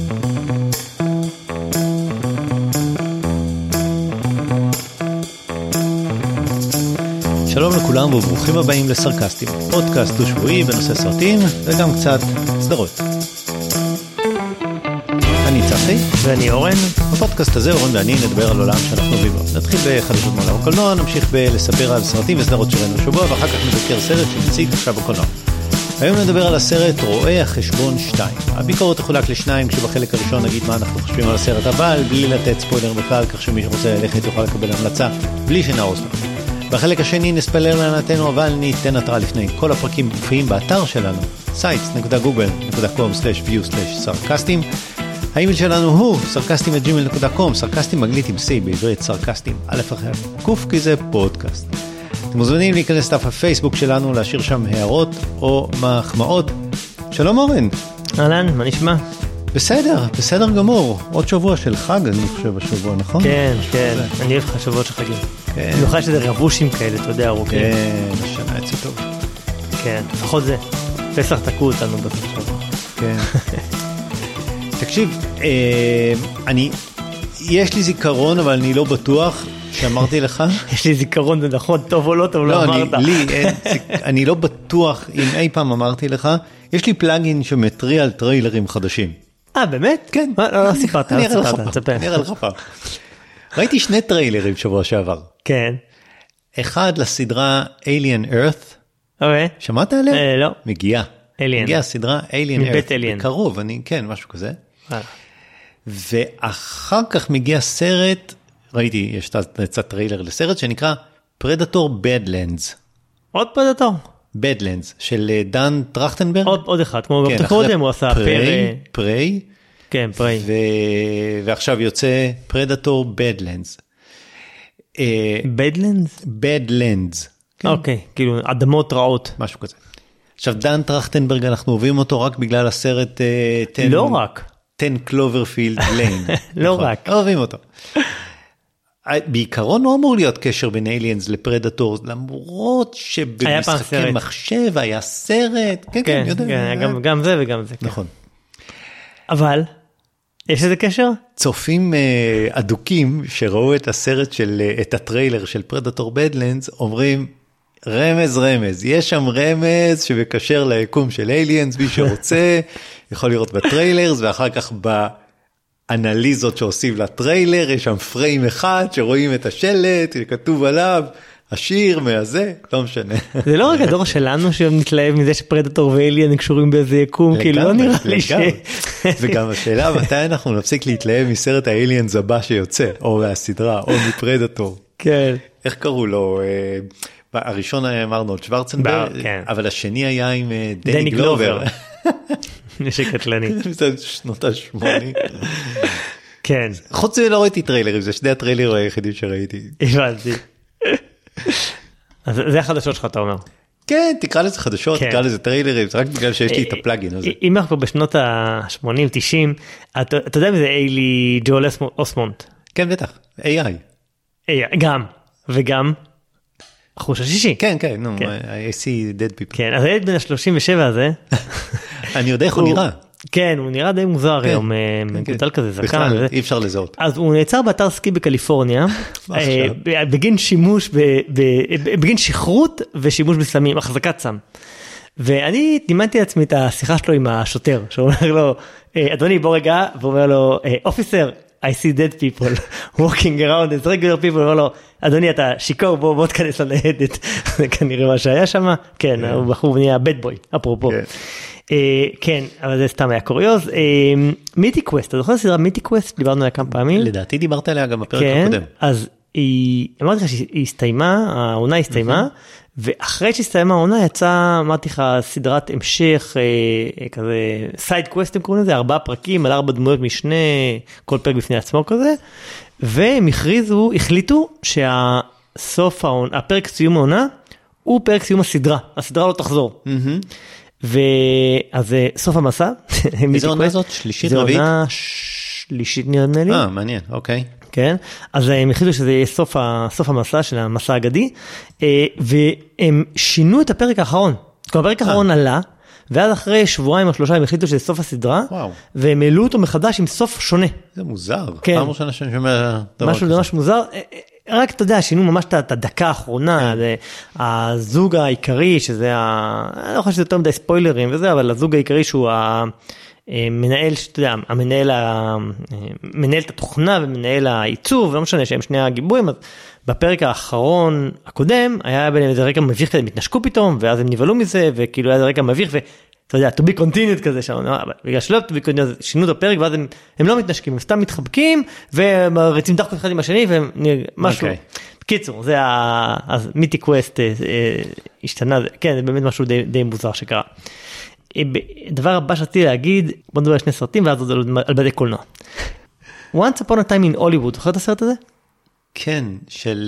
שלום לכולם וברוכים הבאים לסרקסטים, פודקאסט דו-שבועי בנושא סרטים וגם קצת סדרות. אני צחי ואני אורן. בפודקאסט הזה אורן ואני נדבר על עולם שאנחנו חווים בו. נתחיל בחדשות מעולם הקולנוע, נמשיך בלספר על סרטים וסדרות שראינו השבוע ואחר כך נבקר סרט שנציג עכשיו בקולנוע. היום נדבר על הסרט רואה החשבון 2. הביקורת תחולק לשניים, כשבחלק הראשון נגיד מה אנחנו חושבים על הסרט, אבל בלי לתת ספוילר בכלל, כך שמי שרוצה ללכת יוכל לקבל המלצה בלי שנהרוס לו. בחלק השני נספלר לענתנו, אבל ניתן התראה לפני. כל הפרקים מופיעים באתר שלנו, sites.google.com/view/sarcastim. האימייל שלנו הוא sarcastim@gmail.com, סרקסטים מגנית עם C בעברית, סרקסטים א' אחר קוף, כי זה פודקאסט. אתם מוזמנים להיכנס לדף הפייסבוק שלנו, להשאיר שם הערות או מחמאות. שלום אורן. אהלן, מה נשמע? בסדר גמור. עוד שבוע של חג, אני חושב השבוע, נכון? כן, כן. אני אוהב לך שבועות של חגים. אני אוכל שזה רבושים כאלה, אתה יודע, ארוכים. כן, השנה יצא טוב. כן, לפחות זה. פסח תקעו אותנו בסוף שבוע. כן. תקשיב, יש לי זיכרון, אבל אני לא בטוח שאמרתי לך. יש לי זיכרון, זה נכון, טוב או לא טוב, לא אמרת. אני לא בטוח אם אי פעם אמרתי לך, יש לי פלאגין שמטרי על טריילרים חדשים. באמת? כן. לא סיפרת, אני אראה לך פעם. ראיתי שני טריילרים שבוע שעבר. כן. אחד לסדרה Alien Earth. שמעת עליה? לא. מגיעה סדרה Alien Earth. מבית Alien. בקרוב, כן, משהו כזה. ואחר כך מגיע סרט, ראיתי, יש קצת טריילר לסרט שנקרא Predator Badlands. עוד פרדטור? Badlands, של דן טרכטנברג. עוד אחד, כמו קודם הוא עשה פריי. כן, פריי. ועכשיו יוצא Predator Badlands. Badlands? Badlands. אוקיי, כאילו אדמות רעות. משהו כזה. עכשיו דן טרכטנברג, אנחנו אוהבים אותו רק בגלל הסרט לא רק. 10 קלוברפילד ליין. לא רק. אוהבים אותו. בעיקרון לא אמור להיות קשר בין אליאנס לפרדטורס, למרות שבמשחקי מחשב היה סרט. כן, יודע. גם זה וגם זה. נכון. אבל, יש איזה קשר? צופים אדוקים שראו את הסרט את הטריילר של פרדטור בדלנדס, אומרים, רמז, יש שם רמז שמקשר ליקום של אליאנס, מי שרוצה, יכול לראות בטריילרס, ואחר כך באנליזות שעושים לטריילר, יש שם פריים אחד שרואים את השלט, שכתוב עליו, השיר מהזה, לא משנה. זה לא רק הדור שלנו שנתלהב מזה שפרדטור ואליאן קשורים באיזה יקום, כי לא נראה לי ש... וגם השאלה, מתי אנחנו נפסיק להתלהב מסרט האליאנס הבא שיוצא, או מהסדרה, או מפרדטור. כן. איך קראו לו? הראשון היה ארנולד שוורצנברג, אבל השני היה עם דני גלובר. נשק קטלני. שנות ה-80. כן. חוץ מזה לא ראיתי טריילרים, זה שני הטריילרים היחידים שראיתי. הבנתי. אז זה החדשות שלך, אתה אומר. כן, תקרא לזה חדשות, תקרא לזה טריילרים, זה רק בגלל שיש לי את הפלאגין הזה. אם אנחנו בשנות ה-80-90, אתה יודע מזה איילי ג'ואל אוסמונט? כן, בטח, AI. גם, וגם. החוש השישי. כן, נו, I see dead people. כן, אז הילד בן ה-37 הזה. אני יודע איך הוא נראה. כן, הוא נראה די מוזר היום, מגודל כזה זקן. בכלל, אי אפשר לזהות. אז הוא נעצר באתר סקי בקליפורניה, בגין שכרות ושימוש בסמים, החזקת סם. ואני דימנתי לעצמי את השיחה שלו עם השוטר, שאומר לו, אדוני בוא רגע, ואומר לו, officer, I see dead people walking around as regular people, אומר לו, אדוני אתה שיקור, בוא תכנס לניידת, זה כנראה מה שהיה שם, כן, הוא בחור נהיה bad boy, אפרופו. כן, אבל זה סתם היה קוריוז. מיתי קווסט, אתה זוכר הסדרה מיתי קווסט? דיברנו עליה כמה פעמים. לדעתי דיברת עליה גם בפרק הקודם. אז אמרתי לך שהיא הסתיימה, העונה הסתיימה, ואחרי שהסתיימה העונה יצאה, אמרתי לך, סדרת המשך, כזה, סייד קווסט הם קוראים לזה, 4 פרקים על 4 דמויות משנה, כל פרק בפני עצמו כזה, והם החליטו שהסוף העונה, הפרק סיום העונה, הוא פרק סיום הסדרה לא תחזור. ואז סוף המסע. איזו עונה זאת? שלישית רביעית? זו עונה שלישית נראה לי. מעניין, אוקיי. כן, אז הם החליטו שזה יהיה סוף המסע של המסע האגדי, והם שינו את הפרק האחרון. הפרק האחרון עלה, ואז אחרי שבועיים או 3 הם החליטו שזה סוף הסדרה, והם העלו אותו מחדש עם סוף שונה. זה מוזר, פעם ראשונה שאני שומע דבר כזה. משהו ממש מוזר, רק אתה יודע, שינו ממש את הדקה האחרונה, הזוג העיקרי, שזה, אני לא חושב שזה יותר מדי ספוילרים וזה, אבל הזוג העיקרי שהוא המנהל, שאתה יודע, מנהל את התוכנה ומנהל העיצוב, ולא משנה שהם שני הגיבויים, אז בפרק האחרון הקודם, היה ביניהם איזה רגע מביך כזה, מתנשקו פתאום, ואז הם נבלו מזה, וכאילו היה איזה רגע מביך, ואתה יודע, to be continued כזה שם, בגלל שלא to be continued, שינו את הפרק, ואז הם לא מתנשקים, הם סתם מתחבקים, ורצים דחקות אחד עם השני, ומשהו, בקיצור, זה המיתי קווסט השתנה, כן, זה באמת משהו די מוזר שקרה. דבר הבא שרציתי להגיד, בוא נדבר על 2 סרטים, ואז עוד על בתי קולנוע. Once Upon a Time in Hollywood, זוכר את הסרט הזה? כן, של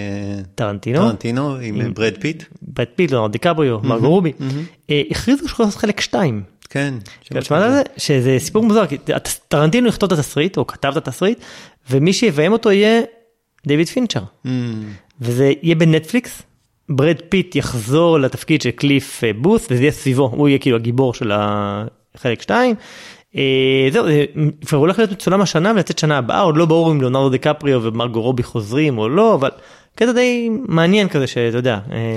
טרנטינו, עם ברד פיט. ברד פיט, ליאונרדו דיקפריו, מרגו רובי. הכריזו שהוא לעשות חלק 2. כן. שמעת על זה? שזה סיפור מוזר, כי טרנטינו יכתוב את התסריט, או כתב את התסריט, ומי שיביים אותו יהיה דיוויד פינצ'ר. וזה יהיה בנטפליקס, ברד פיט יחזור לתפקיד של קליף בוס, וזה יהיה סביבו, הוא יהיה כאילו הגיבור של החלק 2. זהו, כבר הולך להיות מצולם השנה ולצאת שנה הבאה, עוד לא ברור אם ליאונרדו דיקפריו ומרגו רובי חוזרים או לא, אבל כזה די מעניין כזה שאתה יודע.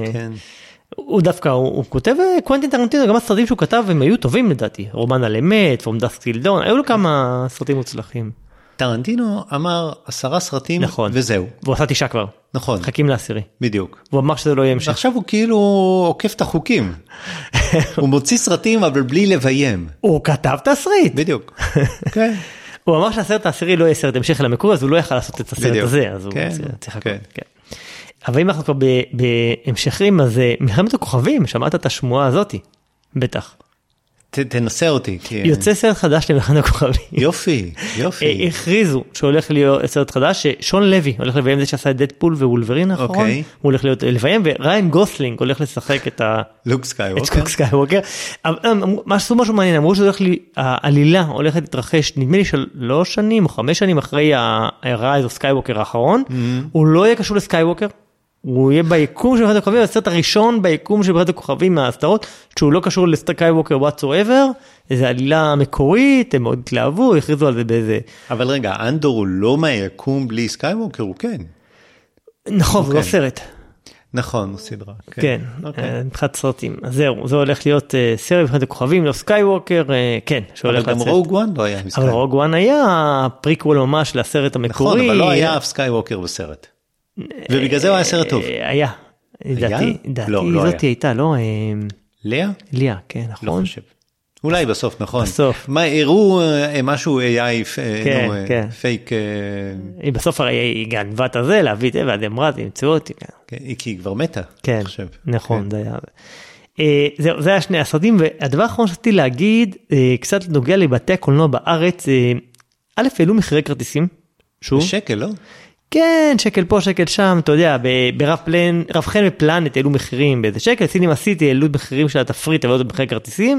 הוא דווקא, הוא כותב קוונטין טרנטינו, גם הסרטים שהוא כתב הם היו טובים לדעתי, רומן על אמת, From Dusk Till Dawn, היו לו כמה סרטים מוצלחים. טרנטינו אמר 10 סרטים וזהו. והוא עשה 9 כבר. נכון. חכים ל10. בדיוק. הוא אמר שזה לא יהיה המשך. עכשיו הוא כאילו עוקף את החוקים. הוא מוציא סרטים אבל בלי לביים. הוא כתב תסריט. בדיוק. כן. הוא אמר שהסרט העשירי לא יהיה סרט המשך למקור, אז הוא לא יכל לעשות את הסרט הזה. אז הוא צריך לחכות. אבל אם אנחנו כבר בהמשכים, אז מלחמת הכוכבים, שמעת את השמועה הזאת? בטח. תנסה אותי. יוצא סרט חדש למלחמת הכוכבים. יופי, יופי. הכריזו שהולך להיות סרט חדש, ששון לוי הולך לביים זה שעשה את דדפול ווולברין האחרון, הוא הולך להיות לביים, וריין גוסלינג הולך לשחק את לוק סקייווקר. משהו מעניין, אמרו שהעלילה הולכת להתרחש, נדמה לי 3 שנים או 5 שנים אחרי הרייז או סקייווקר האחרון, הוא לא יהיה קשור לסקייווקר, הוא יהיה ביקום של מלחמת הכוכבים, הסרט הראשון ביקום של מלחמת הכוכבים מהסדרות, שהוא לא קשור לסקייווקר whatsoever, איזו עלילה מקורית, הם מאוד התלהבו, הכריזו על זה באיזה... אבל רגע, אנדור הוא לא מהיקום בלי סקייווקר, הוא כן. נכון, הוא לא סרט. נכון, הוא סדרה. כן, מבחינת סרטים. אז זהו, זה הולך להיות סרט מלחמת הכוכבים, לא סקייווקר, כן. אבל גם רוג וואן לא היה. אבל רוג וואן היה פריקוול ממש לסרט המקורי. נכון, אבל לא היה אף סקייווקר בסרט. ובגלל זה הוא היה סרט טוב. היה. דעתי, זאת הייתה, לא? לאה? לאה, כן, נכון. לא חושב. אולי בסוף, נכון. בסוף. מה, הראו משהו AI פייק. בסוף הרי היא גנבה את הזה, להביא את זה, ואז אמרה, תמצאו אותי. כי היא כבר מתה, כן, נכון, זה היה. זה היה 2 הסרטים, והדבר האחרון שרציתי להגיד, קצת נוגע לבתי הקולנוע בארץ, א', העלו מחירי כרטיסים, שוב. בשקל, לא? כן, שקל פה, שקל שם, אתה יודע, ברב חן ופלנט העלו מחירים באיזה שקל, סינימה סיטי העלו מחירים של התפריט, אבל עוד מחירי כרטיסים,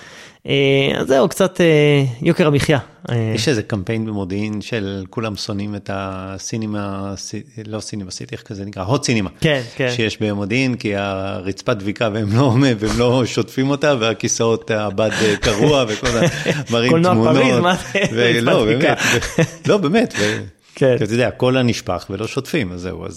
אז זהו, קצת יוקר המחיה. יש איזה קמפיין במודיעין של כולם שונאים את הסינימה, לא סינימה סיטי, איך כזה נקרא? הוט סינימה. כן, כן. שיש במודיעין, כי הרצפת דביקה והם לא שוטפים אותה, והכיסאות הבד קרוע, וכל המראים תמונות. קולנוע פריז, מה זה? רצפת דביקה. לא, באמת. אתה יודע, הכל הנשפך ולא שוטפים, אז זהו,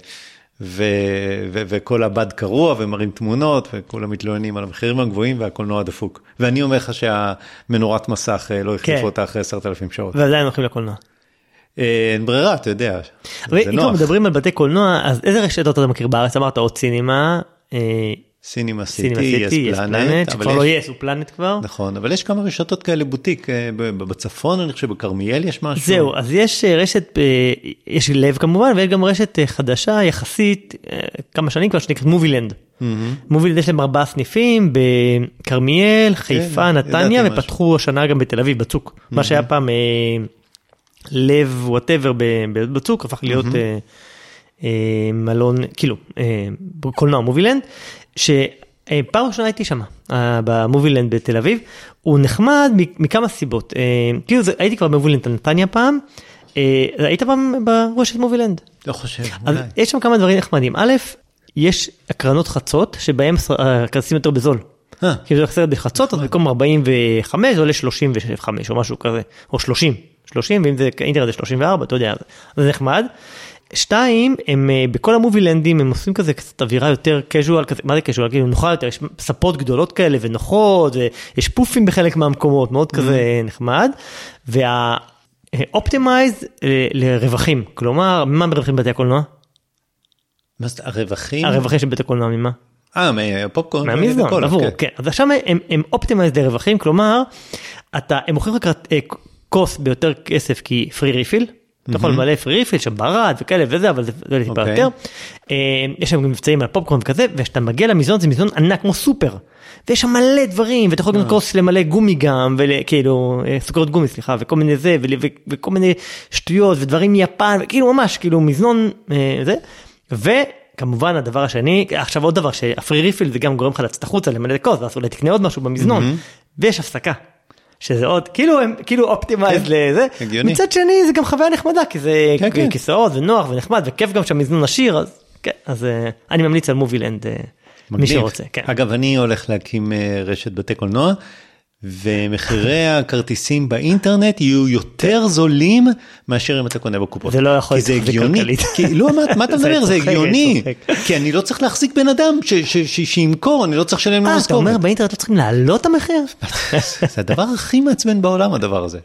וכל הבד קרוע ומראים תמונות, וכולם מתלוננים על המחירים הגבוהים והקולנוע דפוק. ואני אומר לך שהמנורת מסך לא החליפו אותה אחרי 10,000 שעות. ועדיין הולכים לקולנוע. אין ברירה, אתה יודע. אם כבר מדברים על בתי קולנוע, אז איזה רשתות אתה מכיר בארץ? אמרת עוד סינימה, סינימה סיטי, יש פלנט, שכבר לא יש, הוא פלנט כבר. נכון, אבל יש כמה רשתות כאלה בוטיק, בצפון אני חושב, בקרמיאל יש משהו. זהו, אז יש רשת, יש לב כמובן, ויש גם רשת חדשה יחסית, כמה שנים כבר שנקראת מובילנד. מובילנד יש להם 4 סניפים, בקרמיאל, חיפה, נתניה, ופתחו השנה גם בתל אביב, בצוק. מה שהיה פעם לב, whatever, בצוק, הפך להיות מלון, כאילו, קולנוע מובילנד, שפעם ראשונה הייתי שם, במובילנד בתל אביב, הוא נחמד מכמה סיבות. כאילו, הייתי כבר במובילנד נתניה פעם, היית פעם ברשת מובילנד? לא חושב, אז יש שם כמה דברים נחמדים. א', יש הקרנות חצות, שבהם הכרטיסים יותר בזול. כי זה סרט בחצות, אז במקום 45 זה עולה 35 או משהו כזה, או 30, ואם זה אינטרנט זה 34, אתה יודע, זה נחמד. 2, הם בכל המובילנדים, הם עושים כזה קצת אווירה יותר קז'ואל, מה זה קז'ואל? כאילו נוחה יותר, יש ספות גדולות כאלה ונוחות, ויש פופים בחלק מהמקומות, מאוד כזה נחמד, והאופטימייז לרווחים, כלומר, מה מרווחים בבתי הקולנוע? מה זה, הרווחים? הרווחים של בית הקולנוע, ממה? מהפופקורן. מהמזנון, עבור, כן. אז עכשיו הם אופטימייז לרווחים, כלומר, הם מוכרים לך כוס ביותר כסף כי פרי ריפיל, אתה יכול למלא פרי ריפיל, שם ברד וכאלה וזה, אבל זה טיפה יותר. יש שם גם מבצעים על פופקורן וכזה, וכשאתה מגיע למזנון, זה מזנון ענק כמו סופר, ויש שם מלא דברים, ואתה יכול גם כוס למלא גומי גם, וכאילו, סוכרות גומי, סליחה, וכל מיני זה, וכל מיני שטויות, ודברים מיפן, וכאילו ממש, כאילו מזנון זה, וכמובן הדבר השני, עכשיו עוד דבר, שהפרי ריפיל זה גם גורם לך לצאת החוצה, למלא כוס, ואז אולי תקנה עוד משהו במזנון, ויש הפסקה. שזה עוד, כאילו אופטימייז לזה, מצד שני זה גם חוויה נחמדה, כי זה כיסאות ונוח ונחמד, וכיף גם שהמזנון עשיר, אז אני ממליץ על מובילנד, מי שרוצה. אגב, אני הולך להקים רשת בתי קולנוע, ומחירי הכרטיסים באינטרנט יהיו יותר זולים מאשר אם אתה קונה בקופות. זה לא יכול להיות כלכלית. לא, מה אתה מדבר? זה הגיוני. כי אני לא צריך להחזיק בן אדם שימכור, אני לא צריך לשלם לו משכורת. אתה אומר באינטרנט לא צריכים להעלות את המחיר? זה הדבר הכי מעצבן בעולם, הדבר הזה.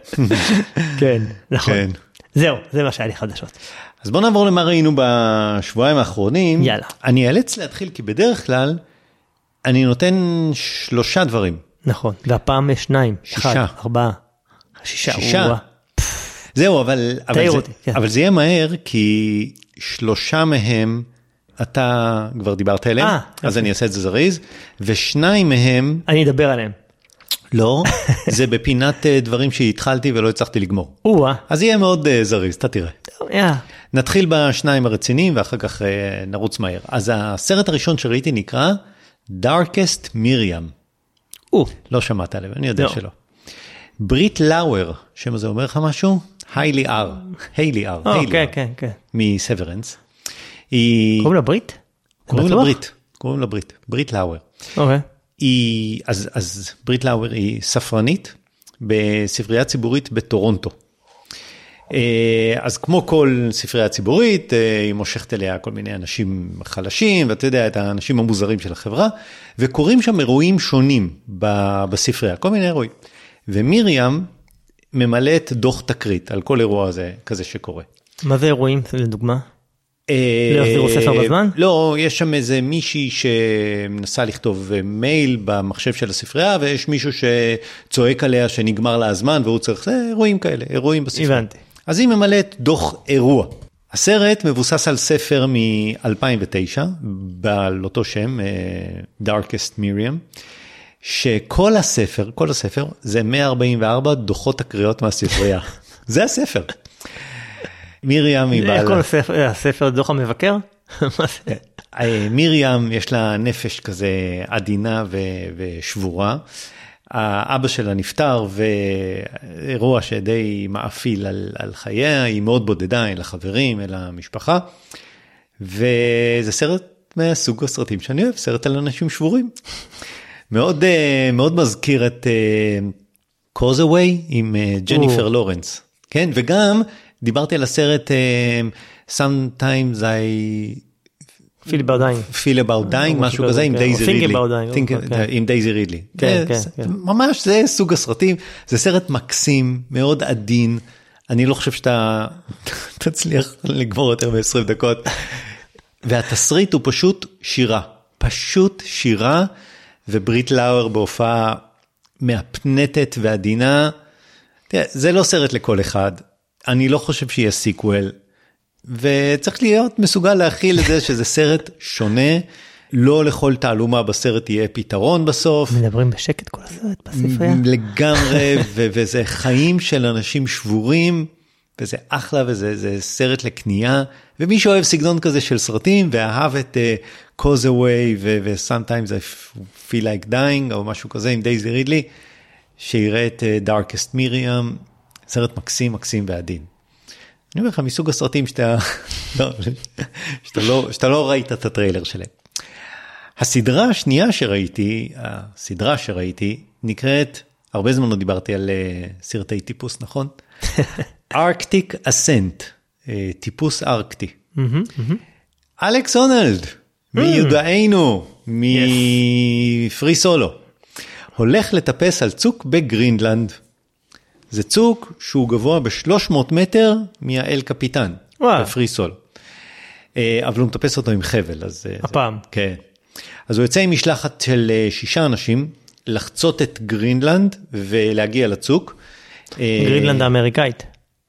כן, נכון. זהו, זה מה שהיה לי חדשות. אז בוא נעבור למה ראינו בשבועיים האחרונים. יאללה. אני אאלץ להתחיל, כי בדרך כלל אני נותן 3 דברים. נכון, והפעם 2, 1, 4, 6. זהו, אבל זה יהיה מהר, כי 3 מהם, אתה כבר דיברת אליהם, אז אני אעשה את זה זריז, ו2 מהם... אני אדבר עליהם. לא, זה בפינת דברים שהתחלתי ולא הצלחתי לגמור. אז יהיה מאוד זריז, אתה תראה. נתחיל ב2 הרציניים, ואחר כך נרוץ מהר. אז הסרט הראשון שראיתי נקרא Darkest Miriam. לא שמעת עליו, אני יודע שלא. ברית לאואר, שם הזה אומר לך משהו? היילי אר. כן. מסוורנס. קוראים לה ברית? קוראים לה ברית. ברית לאואר. אז ברית לאואר היא ספרנית בספרייה ציבורית בטורונטו. אז כמו כל ספרייה ציבורית, היא מושכת אליה כל מיני אנשים חלשים, ואתה יודע, את האנשים המוזרים של החברה, וקוראים שם אירועים שונים בספרייה, כל מיני אירועים. ומיריאם ממלאת דוח תקרית על כל אירוע הזה, כזה שקורה. מה זה אירועים, לדוגמה? לא יחזירו ספר בזמן? לא, יש שם איזה מישהי שמנסה לכתוב מייל במחשב של הספרייה, ויש מישהו שצועק עליה שנגמר לה הזמן, והוא צריך, זה אירועים כאלה, אירועים בספרייה. הבנתי. אז היא ממלאת דוח אירוע. הסרט מבוסס על ספר מ-2009, בעל אותו שם, Darkest Miriam, שכל הספר, זה 144 דוחות תקריות מהספרייה. זה הספר. מיריאם היא בעלה. כל הספר דוח המבקר? מיריאם יש לה נפש כזה עדינה ושבורה. האבא שלה נפטר, ואירוע שדי מאפיל על חייה, היא מאוד בודדה, אל החברים, אל המשפחה, וזה סרט מהסוג הסרטים שאני אוהב, סרט על אנשים שבורים. מאוד מזכיר את קוזווי עם ג'ניפר לורנס, כן? וגם דיברתי על הסרט Sometimes I... Feel About Dying, משהו כזה, עם דייזי רידלי. עם דייזי רידלי. ממש, זה סוג הסרטים, זה סרט מקסים, מאוד עדין, אני לא חושב שאתה תצליח לגמור יותר מ-20 דקות, והתסריט הוא פשוט שירה, וברית לאואר בהופעה מהפנטת ועדינה, זה לא סרט לכל אחד, אני לא חושב שיהיה סיקוול, וצריך להיות מסוגל להכיל את זה שזה סרט שונה, לא לכל תעלומה בסרט יהיה פתרון בסוף. מדברים בשקט כל הסרט בספרייה. לגמרי, וזה חיים של אנשים שבורים, וזה אחלה, וזה סרט לקנייה, ומי שאוהב סגנון כזה של סרטים, ואהב את Causeway, ו-Sometimes I Feel Like Dying, או משהו כזה עם דייזי רידלי, שיראה את Darkest Miriam, סרט מקסים ועדין. אני אומר לך, מסוג הסרטים שאתה לא ראית את הטריילר שלהם. הסדרה השנייה שראיתי, נקראת, הרבה זמן לא דיברתי על סרטי טיפוס, נכון? Arctic Ascent, טיפוס ארקטי. אלכס הונלד, מיודענו, מפרי סולו, הולך לטפס על צוק בגרינלנד. זה צוק שהוא גבוה ב-300 מטר מהאל קפיטן, בפרי סולו. אבל הוא מטפס אותו עם חבל. הפעם. כן. אז הוא יוצא עם משלחת של 6 אנשים, לחצות את גרינלנד ולהגיע לצוק. גרינלנד האמריקאית.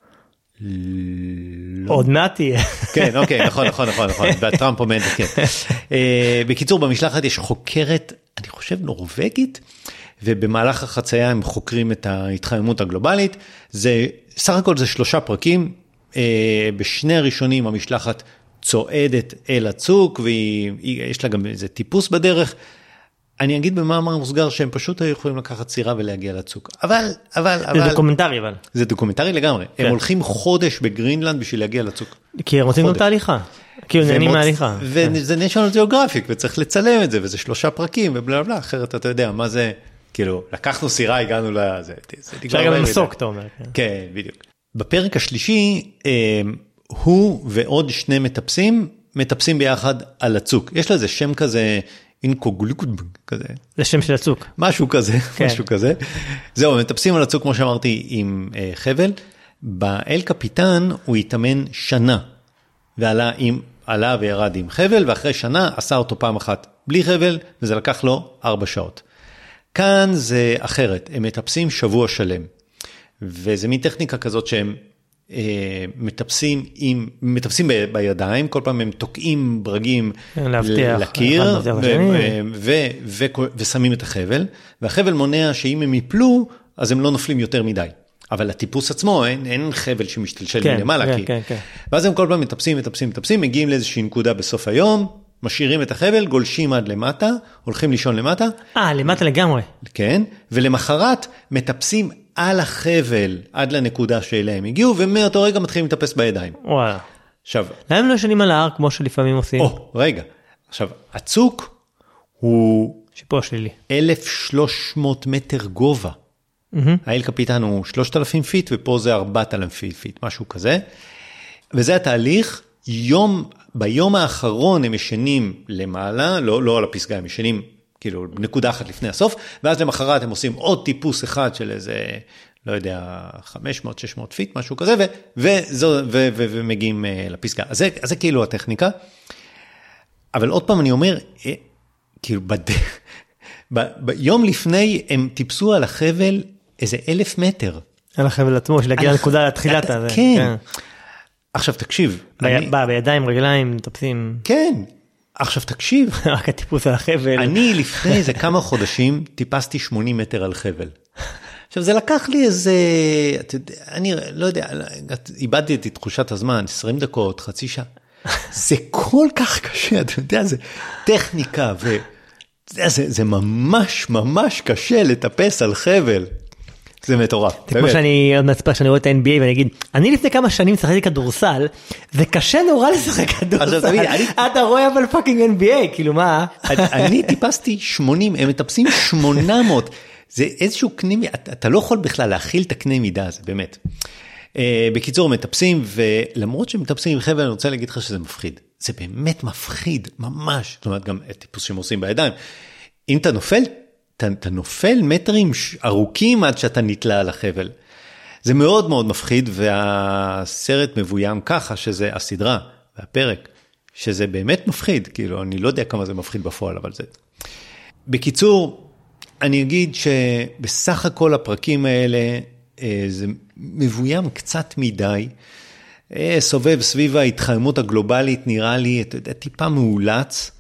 עוד מעט תהיה. כן, אוקיי, נכון. בטראמפ עומד, כן. בקיצור, במשלחת יש חוקרת, אני חושב נורווגית, ובמהלך החצייה הם חוקרים את ההתחממות הגלובלית. סך הכל זה 3 פרקים. בשני הראשונים המשלחת צועדת אל הצוק, ויש לה גם איזה טיפוס בדרך. אני אגיד במאמר מוסגר שהם פשוט יכולים לקחת סירה ולהגיע לצוק. אבל... זה דוקומנטרי אבל. זה דוקומנטרי לגמרי. הם הולכים חודש בגרינלנד בשביל להגיע לצוק. כי הם רוצים גם את ההליכה. כי הם נהנים מההליכה. וזה National Geographic, וצריך לצלם את זה, וזה 3 פרקים, ובלה בלה, אחרת אתה יודע מה זה, כאילו, לקחנו סירה, הגענו לזה. אפשר גם למסוק, אתה אומר. כן, בדיוק. בפרק השלישי, הוא ועוד 2 מטפסים ביחד על הצוק. יש לזה שם כזה, אינקוגלוקוד כזה. זה שם של הצוק. משהו כזה. זהו, מטפסים על הצוק, כמו שאמרתי, עם חבל. באל קפיטן הוא התאמן שנה, ועלה וירד עם חבל, ואחרי שנה עשה אותו פעם אחת בלי חבל, וזה לקח לו 4 שעות. כאן זה אחרת, הם מטפסים שבוע שלם. וזה מין טכניקה כזאת שהם מטפסים בידיים, כל פעם הם תוקעים ברגים לקיר, ושמים את החבל, והחבל מונע שאם הם יפלו, אז הם לא נופלים יותר מדי. אבל הטיפוס עצמו, אין חבל שמשתלשל מלמעלה. ואז הם כל פעם מטפסים, מגיעים לאיזושהי נקודה בסוף היום, משאירים את החבל, גולשים עד למטה, הולכים לישון למטה. למטה לגמרי. כן, ולמחרת מטפסים על החבל עד לנקודה שאליהם הגיעו, ומאותו רגע מתחילים לטפס בידיים. וואלה. עכשיו... למה הם לא ישנים על ההר כמו שלפעמים עושים? רגע. עכשיו, הצוק הוא... שיפוע שלילי. 1,300 מטר גובה. האל קפיטן הוא 3,000 פיט, ופה זה 4,000 פיט, משהו כזה. וזה התהליך, ביום האחרון הם ישנים למעלה, לא על הפסגה, הם ישנים כאילו נקודה אחת לפני הסוף, ואז למחרת הם עושים עוד טיפוס אחד של איזה, לא יודע, 500-600 פיט, משהו כזה, ומגיעים לפסגה. אז זה כאילו הטכניקה. אבל עוד פעם אני אומר, כאילו ביום לפני הם טיפסו על החבל איזה 1,000 מטר. על החבל עצמו, שלהגיע לנקודה לתחילת הזה. כן. עכשיו תקשיב. בידיים, רגליים, מטפסים. כן. עכשיו תקשיב. רק הטיפוס על החבל. אני לפני איזה כמה חודשים טיפסתי 80 מטר על חבל. עכשיו זה לקח לי איזה, אני לא יודע, איבדתי את תחושת הזמן, 20 דקות, חצי שעה. זה כל כך קשה, אתה יודע, זה טכניקה, וזה ממש ממש קשה לטפס על חבל. זה מטורף. זה כמו שאני עוד מצפה שאני רואה את ה-NBA ואני אגיד, אני לפני כמה שנים שחקתי כדורסל, זה קשה נורא לשחק כדורסל. אתה רואה אבל פאקינג NBA, כאילו מה? אני טיפסתי 80, הם מטפסים 800. זה איזשהו קנה מידה, אתה לא יכול בכלל להכיל את הקנה מידה הזה, באמת. בקיצור, מטפסים, ולמרות שהם מטפסים עם חבל, אני רוצה להגיד לך שזה מפחיד. זה באמת מפחיד, ממש. זאת אומרת, גם הטיפוס שהם עושים בידיים. אם אתה נופל, אתה נופל מטרים ארוכים עד שאתה נתלה על החבל. זה מאוד מאוד מפחיד, והסרט מבוים ככה, שזה הסדרה והפרק, שזה באמת מפחיד, כאילו, אני לא יודע כמה זה מפחיד בפועל, אבל זה... בקיצור, אני אגיד שבסך הכל הפרקים האלה, זה מבוים קצת מדי, סובב סביב ההתחממות הגלובלית, נראה לי, אתה יודע, טיפה מאולץ,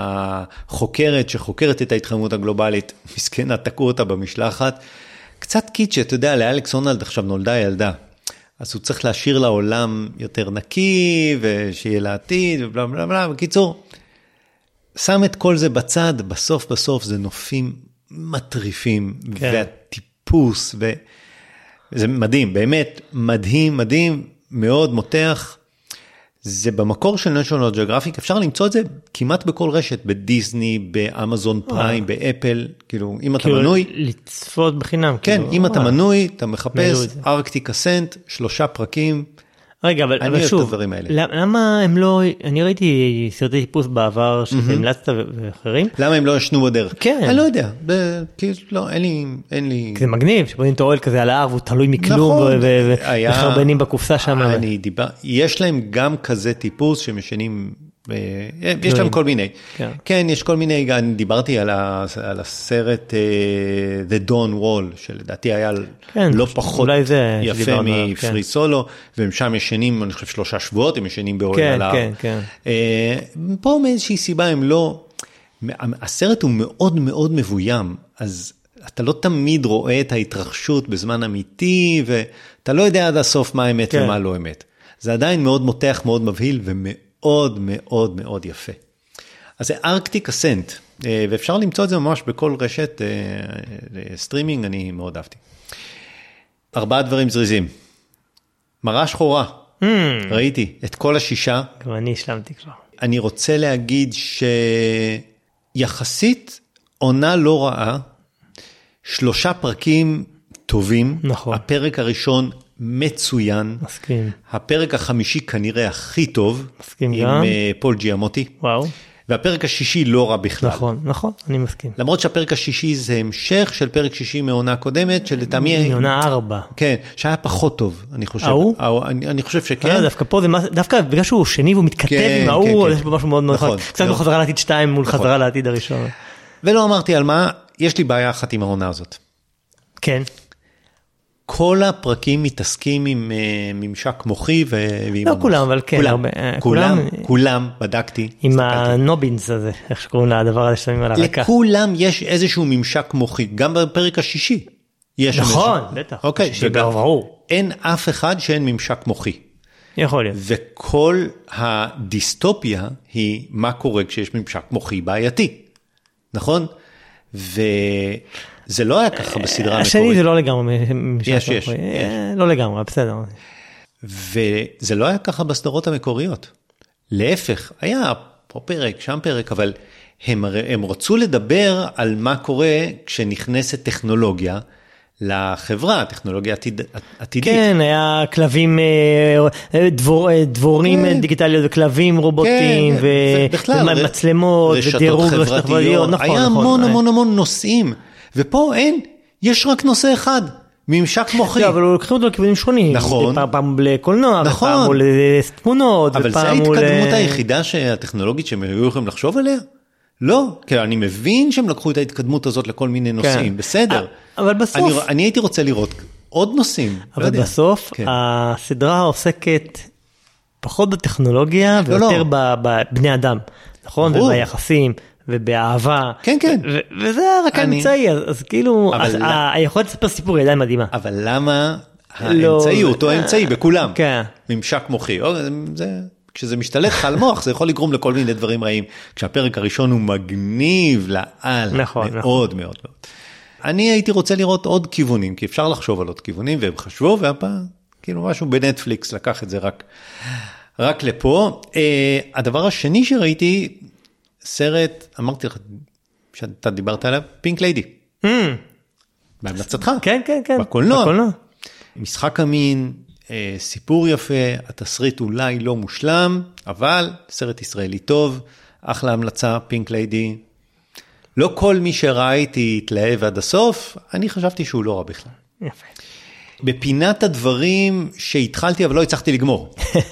החוקרת שחוקרת את ההתחממות הגלובלית, מסכנה, תקעו אותה במשלחת, קצת קיצ'ה, אתה יודע, לאלכס הונלד עכשיו נולדה ילדה, אז הוא צריך להשאיר לעולם יותר נקי, ושיהיה לעתיד, ובלה בלה בלה, בקיצור, שם את כל זה בצד, בסוף זה נופים מטריפים, כן. והטיפוס, זה מדהים, באמת מדהים, מאוד מותח, זה במקור של National Geographic, אפשר למצוא את זה כמעט בכל רשת, בדיסני, באמזון פריים, באפל, כאילו, אם אתה מנוי. לצפות בחינם. כן, אם אתה מנוי, אתה מחפש ארקטיק אסנט, 3 פרקים. רגע, אבל שוב, למה הם לא, אני ראיתי סרטי טיפוס בעבר שהמלצת ואחרים. למה הם לא ישנו בדרך? כן. אני לא יודע, לא, אין לי. זה מגניב, שבונים את האוהל כזה על ההר, והוא תלוי מכלום, וחרבנים בקופסה שם. יש להם גם כזה טיפוס שמשנים, יש להם כל מיני. כן, יש כל מיני, אני דיברתי על הסרט The Dawn Wall, שלדעתי היה לא פחות יפה מפרי סולו, והם שם ישנים, אני חושב 3 שבועות, הם ישנים באוהל על ההר. פה מאיזושהי סיבה הם לא, הסרט הוא מאוד מאוד מבוים, אז אתה לא תמיד רואה את ההתרחשות בזמן אמיתי, ואתה לא יודע עד הסוף מה אמת ומה לא אמת. זה עדיין מאוד מותח, מאוד מבהיל, ומאוד מאוד מאוד יפה. אז זה ארקטיק אסנט, ואפשר למצוא את זה ממש בכל רשת סטרימינג, אני מאוד אהבתי. 4 דברים זריזים. מראה שחורה, ראיתי את כל 6. גם אני השלמתי כבר. אני רוצה להגיד שיחסית עונה לא רעה, 3 פרקים טובים, נכון. הפרק הראשון מצוין, מסכים. הפרק החמישי כנראה הכי טוב, מסכים עם גם. פול ג'יאמוטי, וואו. והפרק השישי לא רע בכלל. נכון, נכון, אני מסכים. למרות שהפרק השישי זה המשך של פרק שישי מעונה קודמת, שלטעמי... מעונה 4. כן, שהיה פחות טוב, אני חושב. אני חושב שכן. דווקא פה זה, דווקא בגלל שהוא שני והוא מתכתב עם ההוא, יש בו משהו מאוד נכון. קצת כמו חזרה לעתיד 2 מול חזרה לעתיד הראשון. ולא אמרתי על מה, יש לי בעיה אחת עם העונה הזאת. כן. כל הפרקים מתעסקים עם ממשק מוחי ועם... לא כולם, אבל כן. כולם, בדקתי. עם הנובינס הזה, איך שקוראים לדבר הזה ששמים על הרקע. לכולם יש איזשהו ממשק מוחי, גם בפרק השישי. נכון, בטח. אוקיי, ברור. אין אף אחד שאין ממשק מוחי. יכול להיות. וכל הדיסטופיה היא מה קורה כשיש ממשק מוחי בעייתי. נכון? זה לא היה ככה בסדרה המקורית. השני זה לא לגמרי. יש. לא לגמרי, בסדר. וזה לא היה ככה בסדרות המקוריות. להפך, היה פה פרק, שם פרק, אבל הם רצו לדבר על מה קורה כשנכנסת טכנולוגיה לחברה, טכנולוגיה עתידית. כן, היה כלבים, דבורים דיגיטליות וכלבים רובוטיים, ומצלמות, ודירוג חברתיות. היה המון נושאים. ופה אין, יש רק נושא אחד, ממשק מוחי. לא, אבל לוקחים אותו לכיוונים שונים. נכון. פעם לקולנוע, ופעם לתמונות, אבל זו ההתקדמות היחידה שהטכנולוגית שהם היו יכולים לחשוב עליה? לא, כי אני מבין שהם לקחו את ההתקדמות הזאת לכל מיני נושאים, בסדר. אבל בסוף... אני הייתי רוצה לראות עוד נושאים. אבל בסוף, הסדרה עוסקת פחות בטכנולוגיה, ויותר בבני אדם, נכון? וביחסים. ובאהבה, כן. וזה רק האמצעי, אז כאילו, היכולת לספר סיפור היא עדיין מדהימה. אבל למה האמצעי הוא אותו האמצעי בכולם? ממשק מוחי, כשזה משתלט לך על מוח, זה יכול לגרום לכל מיני דברים רעים, כשהפרק הראשון הוא מגניב לעל, מאוד מאוד. אני הייתי רוצה לראות עוד כיוונים, כי אפשר לחשוב על עוד כיוונים, והם חשבו, והפעם, כאילו משהו בנטפליקס לקח את זה רק לפה. הדבר השני שראיתי, סרט, אמרתי לך, שאתה דיברת עליו, פינק ליידי. בהמלצתך. כן. בקולנוע. משחק אמין, סיפור יפה, התסריט אולי לא מושלם, אבל סרט ישראלי טוב, אחלה המלצה, פינק ליידי. לא כל מי שראיתי התלהב עד הסוף, אני חשבתי שהוא לא רע בכלל. יפה. בפינת הדברים שהתחלתי, אבל לא הצלחתי לגמור.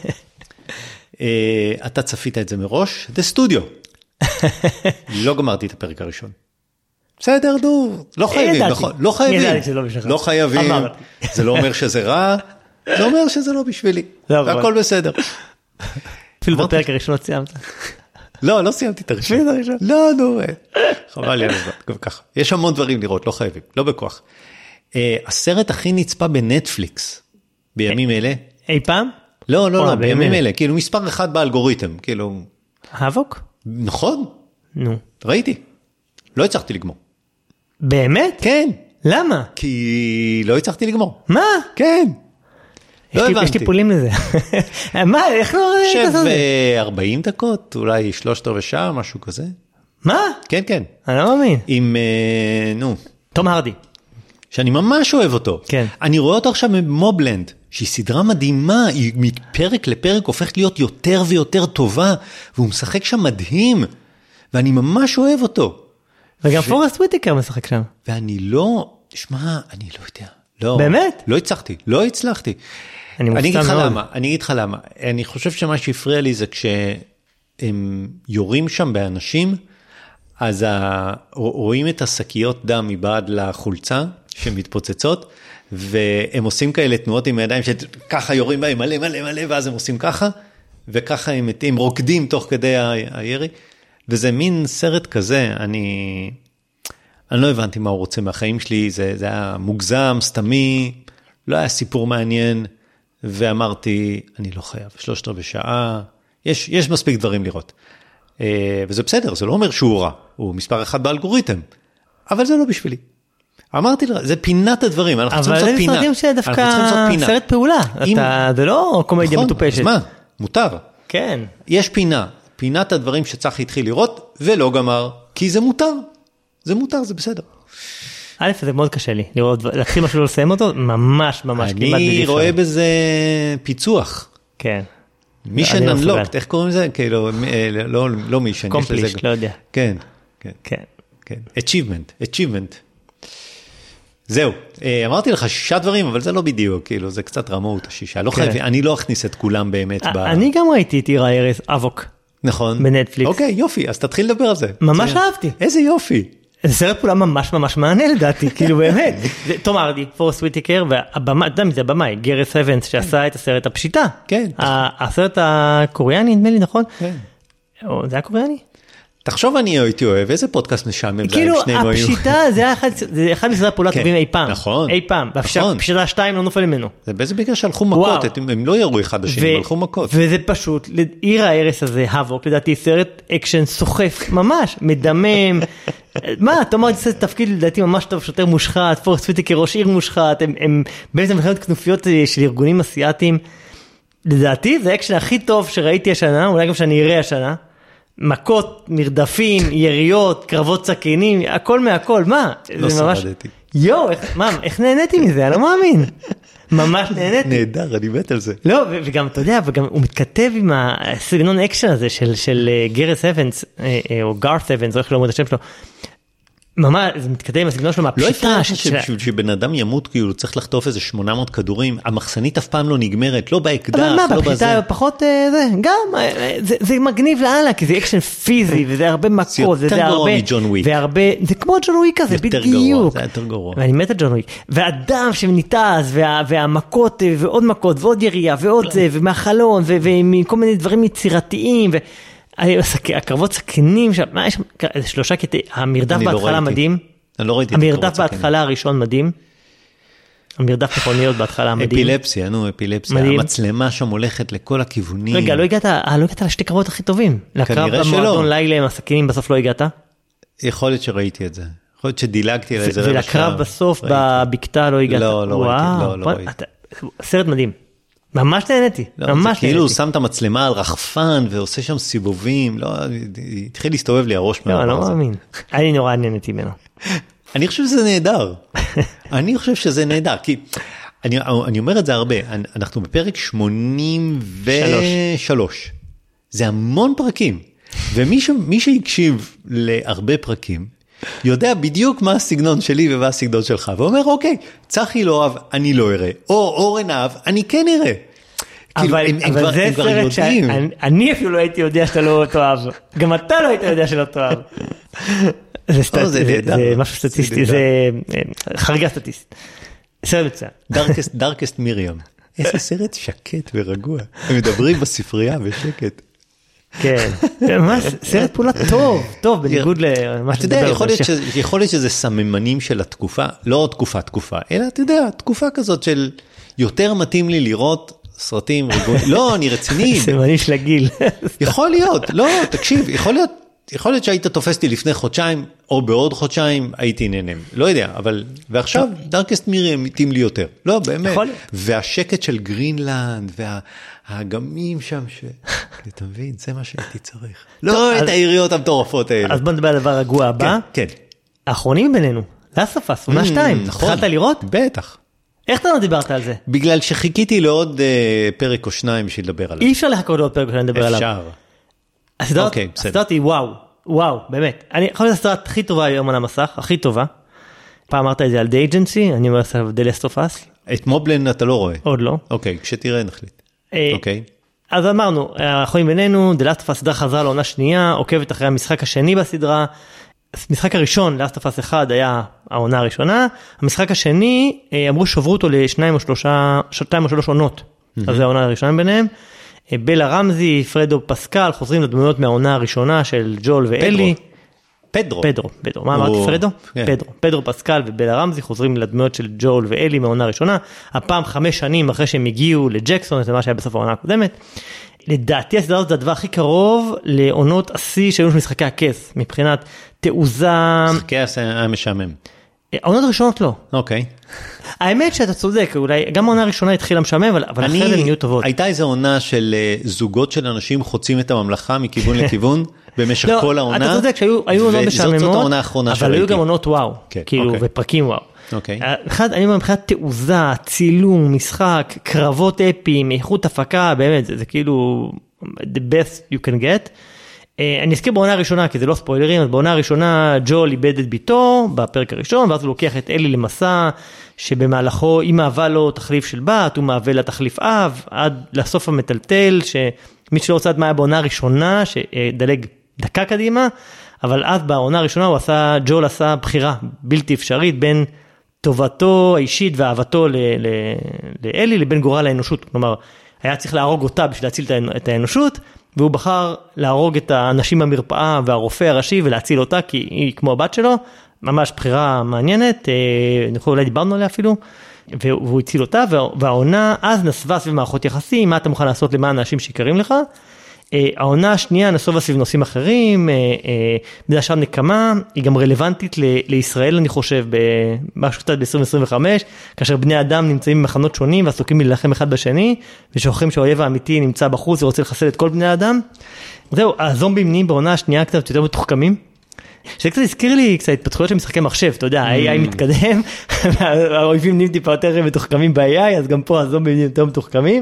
אתה צפית את זה מראש, The Studio. לא גמרתי את הפרק הראשון. בסדר, לא חייבים, נכון? לא חייבים, זה לא אומר שזה רע, זה אומר שזה לא בשבילי, והכל בסדר. אפילו בפרק הראשון לא סיימת. לא סיימתי את הראשון. לא, חבל לי על הזמן, גם ככה. יש המון דברים לראות, לא חייבים, לא בכוח. הסרט הכי נצפה בנטפליקס, בימים אלה. אי פעם? לא, בימים אלה, כאילו מספר אחד באלגוריתם, כאילו... האבוק? נכון. נו. ראיתי. לא הצלחתי לגמור. באמת? כן. למה? כי לא הצלחתי לגמור. מה? כן. יש טיפולים לזה. מה, איך לא... חושב 40 דקות, אולי 3/4 שעה, משהו כזה. מה? כן, כן. אני לא מאמין. עם, תום הרדי. שאני ממש אוהב אותו. כן. אני רואה אותו עכשיו במובלנד, שהיא סדרה מדהימה, היא מפרק לפרק הופכת להיות יותר ויותר טובה, והוא משחק שם מדהים, ואני ממש אוהב אותו. וגם פורסט וויטקר משחק שם. ואני לא, תשמע, אני לא יודע. לא, באמת? לא הצלחתי. אני אגיד לך למה. אני חושב שמה שהפריע לי זה כשהם יורים שם באנשים, אז רואים את השקיות דם מבעד לחולצה שמתפוצצות, והם עושים כאלה תנועות עם הידיים שככה יורים בהם מלא מלא מלא, ואז הם עושים ככה, וככה הם רוקדים תוך כדי הירי, וזה מין סרט כזה, אני לא הבנתי מה הוא רוצה מהחיים שלי, זה היה מוגזם, סתמי, לא היה סיפור מעניין, ואמרתי, אני לא חייב, 3/4 שעה, יש מספיק דברים לראות. וזה בסדר, זה לא אומר שהוא רע, הוא מספר 1 באלגוריתם, אבל זה לא בשבילי. אמרתי לה, זה פינת הדברים, אנחנו צריכים לעשות פינה. אבל זה סרטים שדווקא סרט פעולה, זה לא קומדיה מטופשת. אז מה? מותר. כן. יש פינת הדברים שצריך להתחיל לראות, ולא גמר, כי זה מותר. זה מותר, זה בסדר. א', זה מאוד קשה לי, להתחיל משהו לא לסיים אותו, ממש כמעט בלתי אפשרי. אני רואה בזה פיצוח. כן. מישן אנלוקט, איך קוראים לזה? כאילו, לא מישן. קומפלישט, לא יודע. כן. כן. achievement. זהו, אמרתי לך 6 דברים, אבל זה לא בדיוק, כאילו, זה קצת רמאות 6. אני לא אכניס את כולם באמת. אני גם ראיתי את עיר הארץ, אבוק. נכון. בנטפליקס. אוקיי, יופי, אז תתחיל לדבר על זה. ממש אהבתי. איזה יופי. זה סרט פעולה ממש מענה לדעתי, כאילו באמת. תום הרדי, פורסט וויטקר, והבמה, אתה יודע מי זה הבמאי, גרס אבנס, שעשה את הסרט הפשיטה. כן. הסרט הקוריאני, נדמה לי, נכון? כן. זה היה קוריאני? תחשוב אני הייתי אוהב, איזה פודקאסט משעמם זה, כאילו הפשיטה זה אחד מסרטי הפעולה טובים אי פעם. נכון. אי פעם. הפשיטה 2 לא נופל ממנו. זה באיזה בגלל שהלכו מכות, הם לא יראו אחד השני, הלכו מכות. וזה פשוט, עיר הארץ הזה, הבוק, לדעתי סרט אקשן סוחף, ממש, מדמם. מה, אתה אומר, זה תפקיד לדעתי ממש טוב, שוטר מושחת, פורסט וויטקר ראש עיר מושחת, הם בעצם מלחמת כנופיות של ארגונים אסיאטיים. לדעתי זה האקשן הכי טוב שראיתי השנה, אולי גם שאני אראה השנה. מכות, מרדפים, יריות, קרבות סכינים, הכל מהכל, מה? לא שרדתי. איך נהניתי מזה? אני לא מאמין. ממש נהניתי. נהדר, אני מת על זה. לא, וגם, אתה יודע, וגם הוא מתכתב עם הסגנון אקשן הזה של גרס אבנס, או גארת אבנס, או איך לא אומר את השם שלו. ממש, זה מתכתב עם הסגנון שלו מהפשיטה. לא אפשר שבן אדם ימות, כאילו צריך לחטוף איזה 800 כדורים, המחסנית אף פעם לא נגמרת, לא באקדח, לא בזה. אבל מה, בפשיטה פחות זה, גם, זה מגניב לאללה, כי זה אקשן פיזי, וזה הרבה מכות, זה יותר גרוע מג'ון וויק. זה כמו ג'ון וויק כזה, בדיוק. זה יותר גרוע. ואני מת על ג'ון וויק. והדם שניתז, והמכות, ועוד מכות, ועוד ירייה, ועוד זה, ומהחלון, ומכל מיני דברים יצירתיים, הקרבות סכינים, מה יש שם? 3 קטעים, המרדף בהתחלה מדהים. אני לא ראיתי. המרדף בהתחלה הראשון מדהים. המרדף מכוניות בהתחלה מדהים. אפילפסיה, המצלמה שם הולכת לכל הכיוונים. רגע, לא הגעת לשתי קרבות הכי טובים. לקרב במועדון לילה עם הסכינים בסוף לא הגעת? יכול להיות שראיתי את זה. יכול להיות שדילגתי על איזה רבע שעה. ולקרב בסוף בבקתה לא הגעת? לא ראיתי. סרט מדהים. ממש נהניתי, ממש נהניתי. כאילו הוא שם את המצלמה על רחפן ועושה שם סיבובים, התחיל להסתובב לי הראש מהדבר הזה. לא מאמין. אני נורא נהניתי ממנו. אני חושב שזה נהדר. כי אני אומר את זה הרבה, אנחנו בפרק 83. זה המון פרקים, ומי שהקשיב להרבה פרקים, יודע בדיוק מה הסגנון שלי ומה הסגנון שלך, ואומר, אוקיי, צחי לא אוהב, אני לא אראה, או אורן אהב, אני כן אראה. אבל זה סרט שאני אפילו לא הייתי יודע שאתה לא תאהב, גם אתה לא היית יודע שלא תאהב. זה משהו סטטיסטי, זה חריגה סטטיסטית. סרט מצוין. דארקסט מיריאם. איזה סרט שקט ורגוע. הם מדברים בספרייה בשקט. כן, ממש סרט פעולה טוב, בניגוד למה שאתה יודע, יכול להיות שזה סממנים של התקופה, לא תקופה, אלא אתה יודע, תקופה כזאת של יותר מתאים לי לראות סרטים רגועים, לא, אני רציני. סממנים של הגיל. יכול להיות, לא, תקשיב, יכול להיות יכול להיות שהיית תופס לי לפני חודשיים, או בעוד חודשיים, הייתי נהנם. לא יודע, אבל, ועכשיו, דארקסט מירי מתאים לי יותר. לא, באמת. והשקט של גרינלנד, והאגמים שם, אתה מבין, זה מה שהייתי צריך. לא את העיריות המטורפות האלה. אז בוא נדבר על הדבר הרגוע הבא. כן. האחרונים בינינו, לאסטופס, עונה 2. התחלת לראות? בטח. איך אתה לא דיברת על זה? בגלל שחיכיתי לעוד פרק או שניים בשביל לדבר עליו. אי אפשר לחכות לעוד פרק או שניים לדבר עליו. אפשר. הסדרת היא וואו, באמת. אני חושב שהסדרה הכי טובה היום על המסך, הכי טובה. פעם אמרת את זה על The Agency, אני אומר עליו The Last of Us. את מובלן אתה לא רואה? עוד לא. אוקיי, כשתראה נחליט. אוקיי. אז אמרנו, האחרונים בינינו, The Last of Us סדרה חזרה לעונה שנייה, עוקבת אחרי המשחק השני בסדרה. המשחק הראשון, Last of Us 1, היה העונה הראשונה. המשחק השני, אמרו שברו אותו לשתיים או שלוש עונות. אז זה העונה הראשונה ביניהם. בלה רמזי, פרדו פסקל, חוזרים לדמויות מהעונה הראשונה של ג'ול ואלי. פדרו. מה אמרתי פרדו? פדרו פסקל ובלה רמזי חוזרים לדמויות של ג'ול ואלי מהעונה הראשונה. הפעם 5 שנים אחרי שהם הגיעו לג'קסון, זה מה שהיה בסוף העונה הקודמת. לדעתי הסדרה הזאת זה הדבר הכי קרוב לעונות השיא שהיו משחקי הכס, מבחינת תעוזה. משחקי הכס היה משעמם. העונות הראשונות לא. אוקיי. האמת שאתה צודק, אולי גם העונה הראשונה התחילה משעמם, אבל אחרי זה נהיו טובות. הייתה איזו עונה של זוגות של אנשים חוצים את הממלכה מכיוון לכיוון, במשך כל העונה. אתה צודק שהיו עונות משעממות, וזאת העונה האחרונה אבל היו גם עונות וואו, כאילו, ופרקים וואו. אני אומר, מבחינת תעוזה, צילום, משחק, קרבות אפיים, איכות הפקה, באמת, זה כאילו the best you can get. אני אזכיר בעונה הראשונה, כי זה לא ספוילרים, אז בעונה הראשונה ג'ול איבד את ביתו בפרק הראשון, ואז הוא לוקח את אלי למסע, שבמהלכו היא מהווה לו תחליף של בת, הוא מהווה לה תחליף אב, עד לסוף המטלטל, שמי שלא רוצה את מה היה בעונה הראשונה, שדלג דקה קדימה, אבל אז בעונה הראשונה ג'ול עשה בחירה בלתי אפשרית, בין טובתו האישית ואהבתו לאלי, לבין גורל האנושות, כלומר, היה צריך להרוג אותה בשביל להציל את האנושות, והוא בחר להרוג את האנשים במרפאה והרופא הראשי ולהציל אותה, כי היא כמו הבת שלו, ממש בחירה מעניינת, אולי דיברנו עליה אפילו, והוא הציל אותה, והעונה אז נסבה סביב מערכות יחסים, מה אתה מוכן לעשות למען האנשים שיקרים לך, העונה השנייה נסובה סביב נושאים אחרים, בזה שם נקמה, היא גם רלוונטית לישראל אני חושב, משהו קצת ב-2025, כאשר בני אדם נמצאים במחנות שונים, ועסוקים להילחם אחד בשני, ושוכחים שהאויב האמיתי נמצא בחוץ, ורוצה לחסל את כל בני האדם. זהו, הזומבים נהיים בעונה השנייה קצת יותר מתוחכמים, שזה קצת הזכיר לי קצת התפתחויות של משחקי מחשב, אתה יודע, ה-AI מתקדם, האויבים נהיים טיפה יותר מתוחכמים ב-AI, אז גם פה הזומבים נהיים יותר מתוחכמים.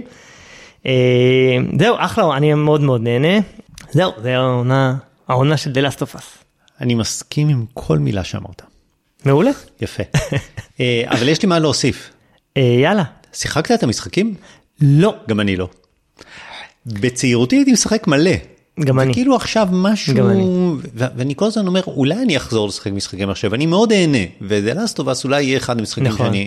זהו, אחלה, אני מאוד מאוד נהנה. זהו, זה העונה של The Last of Us. אני מסכים עם כל מילה שאמרת. מעולה. יפה. אבל יש לי מה להוסיף. יאללה. שיחקת את המשחקים? לא. גם אני לא. בצעירותי הייתי משחק מלא. גם אני. וכאילו עכשיו משהו, ואני כל הזמן אומר, אולי אני אחזור לשחק משחקי מחשב, אני מאוד אהנה, ו-The Last of Us אולי יהיה אחד המשחקים שאני...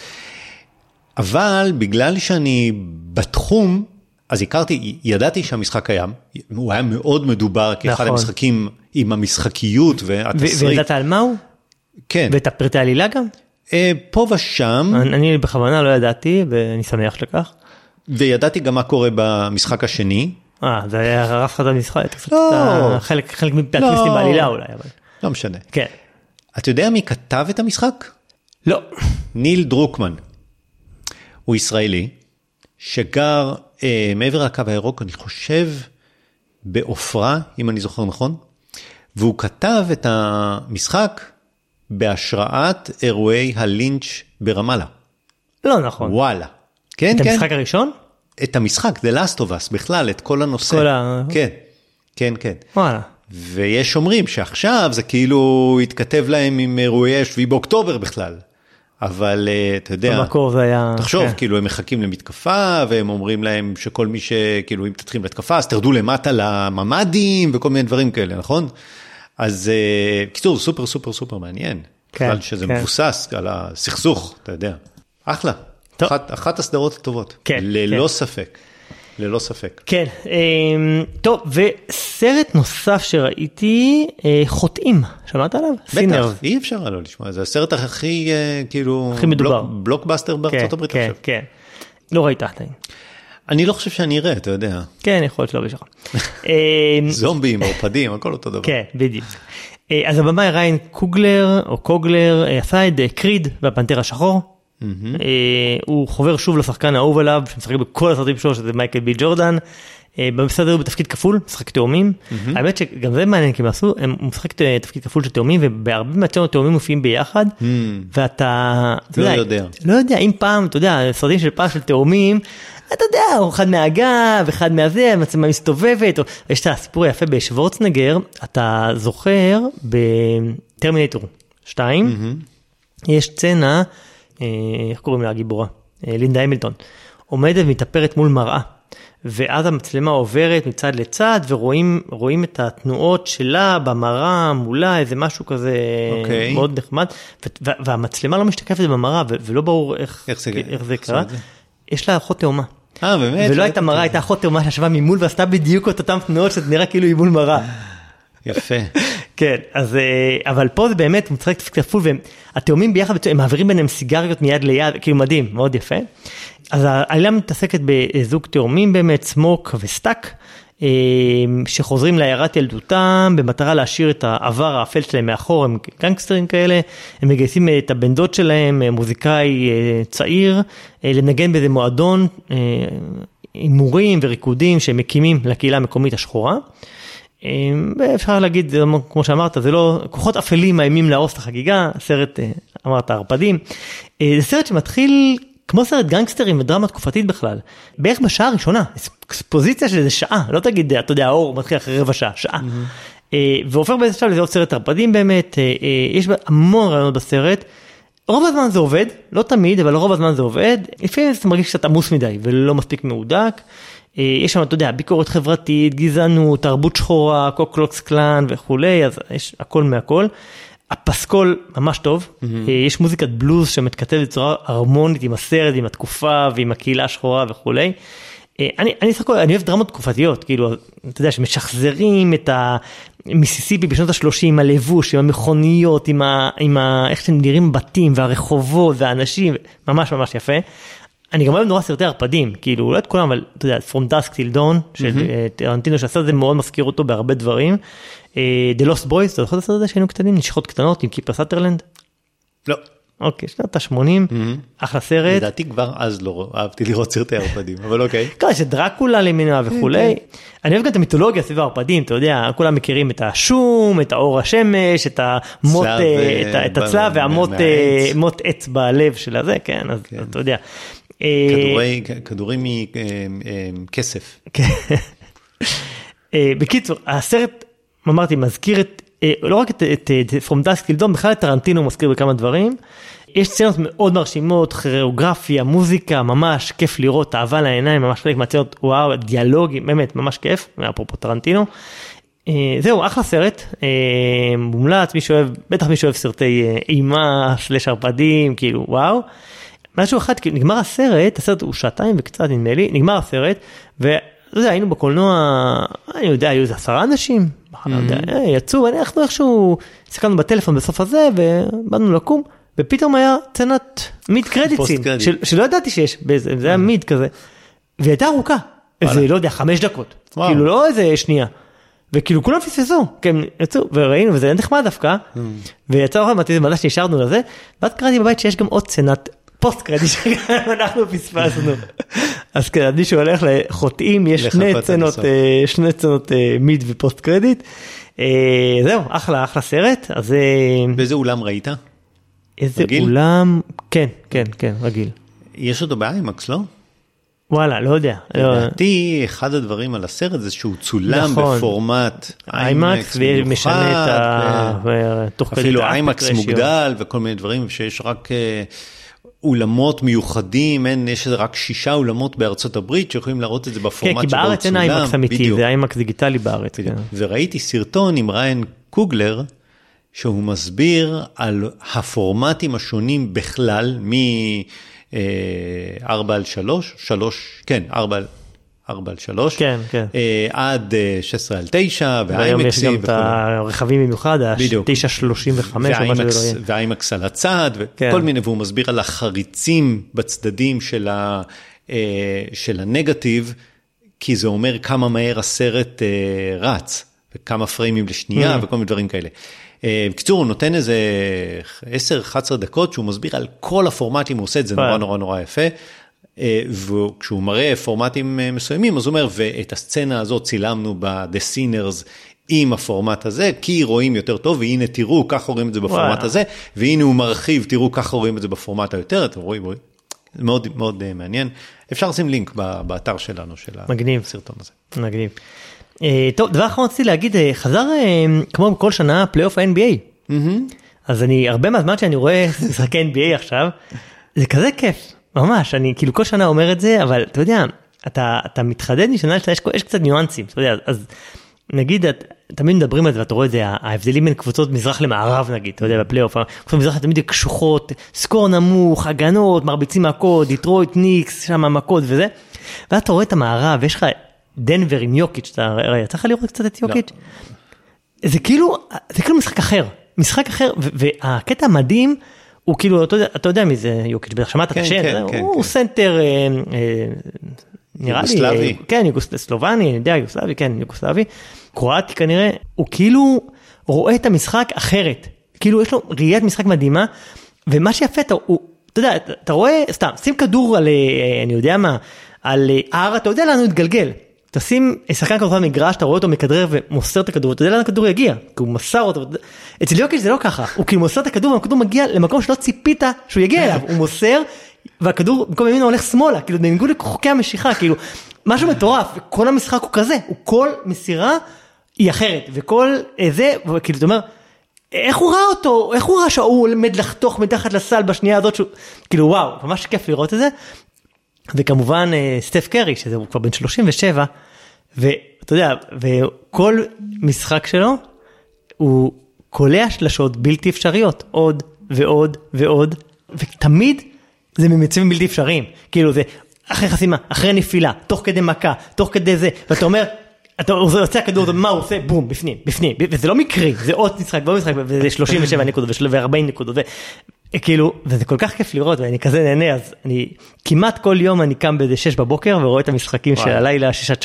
אבל בגלל שאני בתחום, אז ידעתי שהמשחק קיים, הוא היה מאוד מדובר כאחד המשחקים עם המשחקיות והתסריט. וידעת על מה הוא? כן. ואת הפרטי העלילה גם? פה ושם. אני בכוונה לא ידעתי, ואני שמח לכך. וידעתי גם מה קורה במשחק השני. זה היה רף חד המשחק. לא. חלק מהטוויסטים בעלילה אולי. לא משנה. כן. אתה יודע מי כתב את המשחק? לא. ניל דרוקמן. הוא ישראלי, שגר מעבר לקו הירוק, אני חושב, באופרה, אם אני זוכר נכון, והוא כתב את המשחק בהשראת אירועי הלינץ' ברמאללה. לא נכון. וואלה. כן, את כן. המשחק הראשון? את המשחק, The Last of Us, בכלל, את כל הנושא. כן, כן, כן. וואלה. ויש אומרים שעכשיו זה כאילו התכתב להם עם אירועי 7 באוקטובר בכלל. אבל אתה יודע, במקור זה היה... תחשוב, כאילו הם מחכים למתקפה, והם אומרים להם שכל מי שכאילו אם תתחיל להתקפה, אז תרדו למטה לממדים, וכל מיני דברים כאלה, נכון? אז קיצור, סופר סופר סופר מעניין, בגלל שזה מבוסס על הסכסוך, אתה יודע. אחלה, אחת הסדרות הטובות, ללא ספק. ללא ספק. כן, טוב, וסרט נוסף שראיתי, חוטאים, שמעת עליו? בטח, אי אפשר לא לשמוע, זה הסרט הכי, כאילו, הכי מדובר. בלוקבאסטר בארצות הברית עכשיו. כן, כן, לא ראית עדיין. אני לא חושב שאני אראה, אתה יודע. כן, יכול להיות שלא בשלך. זומבים, עורפדים, הכל אותו דבר. כן, בדיוק. אז הבמאי ריין קוגלר עשה את קריד והפנתר השחור. הוא חובר שוב לשחקן האהוב עליו, שמשחק בכל הסרטים שלו, שזה מייקל בי ג'ורדן. במסדר הוא בתפקיד כפול, משחק תאומים. האמת שגם זה מעניין, כי הוא משחק תפקיד כפול של תאומים, ובהרבה מהצ'אנות תאומים מופיעים ביחד, ואתה... לא יודע. לא יודע, אם פעם, אתה יודע, סרטים של פעם של תאומים, אתה יודע, הוא אחד מהגב, אחד מהזה, המצלמה מסתובבת, יש את הסיפור היפה בשוורצנגר, אתה זוכר בטרמינטור 2, יש סצנה, איך קוראים לה הגיבורה? לינדה המילטון, עומדת ומתאפרת מול מראה, ואז המצלמה עוברת מצד לצד, ורואים את התנועות שלה במראה, מולה, איזה משהו כזה מאוד נחמד, והמצלמה לא משתקפת במראה, ולא ברור איך זה קרה. יש לה אחות תאומה. באמת? ולא הייתה מראה, הייתה אחות תאומה שישבה ממול, ועשתה בדיוק את אותם תנועות, שזה נראה כאילו היא מול מראה. יפה. כן, אז, אבל פה זה באמת מצחק תפקיד כפול, והתאומים ביחד, הם מעבירים ביניהם סיגריות מיד ליד, כאילו מדהים, מאוד יפה. אז העלילה מתעסקת בזוג תאומים באמת, סמוק וסטאק, שחוזרים לעיירת ילדותם, במטרה להשאיר את העבר האפל שלהם מאחור, הם גנגסטרים כאלה, הם מגייסים את הבן דוד שלהם, מוזיקאי צעיר, לנגן באיזה מועדון, אימורים וריקודים שהם מקימים לקהילה המקומית השחורה, ואפשר להגיד, כמו שאמרת, זה לא, כוחות אפלים מאיימים להרוס את החגיגה, סרט, אמרת, ערפדים, זה סרט שמתחיל כמו סרט גנגסטרים ודרמה תקופתית בכלל, בערך בשעה הראשונה, אקספוזיציה של איזה שעה, לא תגיד, אתה יודע, האור מתחיל אחרי רבע שעה, שעה. ועופר באיזה שעה לזה עוד סרט ערפדים באמת, יש המון רעיונות בסרט, רוב הזמן זה עובד, לא תמיד, אבל רוב הזמן זה עובד, לפעמים זה מרגיש קצת עמוס מדי, ולא מספיק מעודק, יש שם, אתה יודע, ביקורת חברתית, גזענות, תרבות שחורה, קוקלוקס קלאן וכולי, אז יש הכל מהכל. הפסקול ממש טוב, יש מוזיקת בלוז שמתכתבת בצורה הרמונית עם הסרט, עם התקופה ועם הקהילה השחורה וכולי. אני אוהב דרמות תקופתיות, כאילו, אתה יודע, שמשחזרים את המיסיסיפי בשנות ה-30, הלבוש, עם המכוניות, עם איך שהם נראים בתים והרחובות והאנשים, ממש ממש יפה. אני גם אוהב נורא סרטי ערפדים, כאילו, לא את כולם, אבל אתה יודע, From Dusk Till Dawn, של טרנטינו, שעשה את זה מאוד מזכיר אותו בהרבה דברים. The Lost Boys, אתה זוכר את הסרט הזה שהיינו קטנים, נשיכות קטנות עם קיפר סאטרלנד? לא. אוקיי, שנות ה-80, אחלה סרט. לדעתי כבר אז לא אהבתי לראות סרטי ערפדים, אבל אוקיי. ככה שדרקולה למינה וכולי. אני אוהב גם את המיתולוגיה סביב הערפדים, אתה יודע, כולם מכירים את השום, את האור השמש, את המוט, את הצלב והמוט עץ בלב של הזה, כן, אז אתה יודע. כדורים מכסף. בקיצור, הסרט, אמרתי, מזכיר לא רק את From Dusk Till Dawn, בכלל את טרנטינו מזכיר בכמה דברים. יש סצנות מאוד מרשימות, כוריאוגרפיה, מוזיקה, ממש כיף לראות, אהבה לעיניים, ממש חלק מהסצנות, וואו, דיאלוגים, באמת, ממש כיף, אפרופו טרנטינו. זהו, אחלה סרט, מומלץ, בטח מי שאוהב סרטי אימה, סלש ערפדים, כאילו, וואו. משהו אחד, נגמר הסרט הוא שעתיים וקצת נדמה לי, נגמר הסרט, היינו בקולנוע, אני יודע, היו איזה 10 אנשים, יצאו, אנחנו איכשהו, הסתכלנו בטלפון בסוף הזה, ובאנו לקום, ופתאום היה צנת מיד קרדיטים, שלא ידעתי שיש, זה היה מיד כזה, והיא הייתה ארוכה, איזה, לא יודע, 5 דקות, כאילו לא איזה שנייה, וכאילו כולם פספסו, כן, יצאו, וראינו, וזה היה נחמד דווקא, ויצא לכם, מתי שנשארנו לזה, ואז קראתי בבית שיש גם עוד צנת, פוסט קרדיט שאנחנו פספסנו. אז כן, עדי שהוא הולך לחוטאים, יש שני צנות מיד ופוסט קרדיט. זהו, אחלה סרט. באיזה אולם ראית? איזה אולם? כן, רגיל. יש אותו באיימקס, לא? וואלה, לא יודע. לדעתי, אחד הדברים על הסרט זה שהוא צולם בפורמט איימקס, ומשנה את תוך כדי אפילו איימקס מוגדל וכל מיני דברים שיש רק אולמות מיוחדים, יש רק 6 אולמות בארצות הברית שיכולים להראות את זה בפורמט שבו הוא צולם. כי בארץ אין איימקס אמיתי, זה איימקס דיגיטלי בארץ. וראיתי סרטון עם ריין קוגלר, שהוא מסביר על הפורמטים השונים בכלל, מ-4:3, 4:3, כן. עד 16:9, והיום יש גם את הרכבים במיוחד, 9:35, והאיימקס על הצד, וכל מיני, והוא מסביר על החריצים בצדדים של של הנגטיב, כי זה אומר כמה מהר הסרט רץ, וכמה פריימים לשנייה, וכל מיני דברים כאלה. בקיצור, הוא נותן איזה 10-11 דקות, שהוא מסביר על כל הפורמטים, הוא עושה את זה נורא נורא נורא יפה, וכשהוא מראה פורמטים מסוימים, אז הוא אומר, ואת הסצנה הזאת צילמנו ב-The Sinners, עם הפורמט הזה, כי רואים יותר טוב, והנה תראו, כך רואים את זה בפורמט הזה, והנה הוא מרחיב, תראו, כך רואים את זה בפורמט היותר, אתם רואים, מאוד מאוד מעניין. אפשר לשים לינק באתר שלנו, של הסרטון הזה. מגניב. טוב, דבר אחרון רציתי להגיד, חזר כמו בכל שנה פלייאוף ה-NBA. אז אני, הרבה מהזמן שאני רואה משחקי NBA עכשיו, זה כזה כיף, ממש, אני כאילו כל שנה אומר את זה, אבל אתה יודע, אתה מתחדד משנה, יש קצת ניואנסים, אתה יודע, אז נגיד, תמיד מדברים על זה, ואתה רואה את זה, ההבדלים בין קבוצות מזרח למערב, נגיד, אתה יודע, בפלייאוף, קבוצות מזרח תמיד קשוחות, סקור נמוך, הגנות, מרביצים מהקוד, דיטרויט, ניקס, שם מכות וזה, ואתה רואה את המערב, ויש לך דנבר עם יוקיץ', אתה יצא לך לראות קצת את יוקיץ'? זה כאילו משחק אחר, והקטע המדהים, הוא כאילו, אתה יודע מי זה יוקיץ', שמעת את השם, הוא סנטר, נראה לי, כן, סלובני, אני יודע, יוגוסלבי, כן, יוגוסלבי, קרואטי כנראה, הוא כאילו רואה את המשחק אחרת, כאילו יש לו ראיית משחק מדהימה, ומה שיפה, אתה יודע, אתה רואה, סתם, שים כדור על, אני יודע מה, על R, אתה יודע לאן הוא יתגלגל, תשים שחקן כדור במגרש, אתה רואה אותו מכדרר ומוסר את הכדור, אתה יודע לאן הכדור יגיע, כי הוא מסר אותו, אצל יוקיץ' זה לא ככה, הוא כאילו מוסר את הכדור, והכדור מגיע למקום שלא ציפית שהוא יגיע אליו, הוא מוסר, והכדור במקום ימינו הולך שמאלה, כאילו בניגוד לחוקי המשיכה, כאילו משהו מטורף, כל המשחק הוא כזה, כל מסירה היא אחרת, וכל זה, כאילו אתה אומר, איך הוא ראה אותו, איך הוא ראה שהוא עומד לחתוך מתחת לסל בשנייה הזאת, כאילו וואו, ממש כיף לראות את זה, וכמובן סטף קרי, שזה הוא כבר בן 37, ואתה יודע, וכל משחק שלו, הוא קולע שלשות בלתי אפשריות, עוד ועוד ועוד, ותמיד זה ממצבים בלתי אפשריים, כאילו זה אחרי חסימה, אחרי נפילה, תוך כדי מכה, תוך כדי זה, ואתה אומר, אתה עושה הכדור, מה הוא עושה? בום, בפנים, וזה לא מקרי, זה עוד משחק, וזה 37 נקודות, ו40 נקודות, כאילו, וזה כל כך כיף לראות, ואני כזה נהנה, אז אני, כמעט כל יום אני קם באיזה 6 בבוקר, ורואה את המשחקים של הלילה 6-8,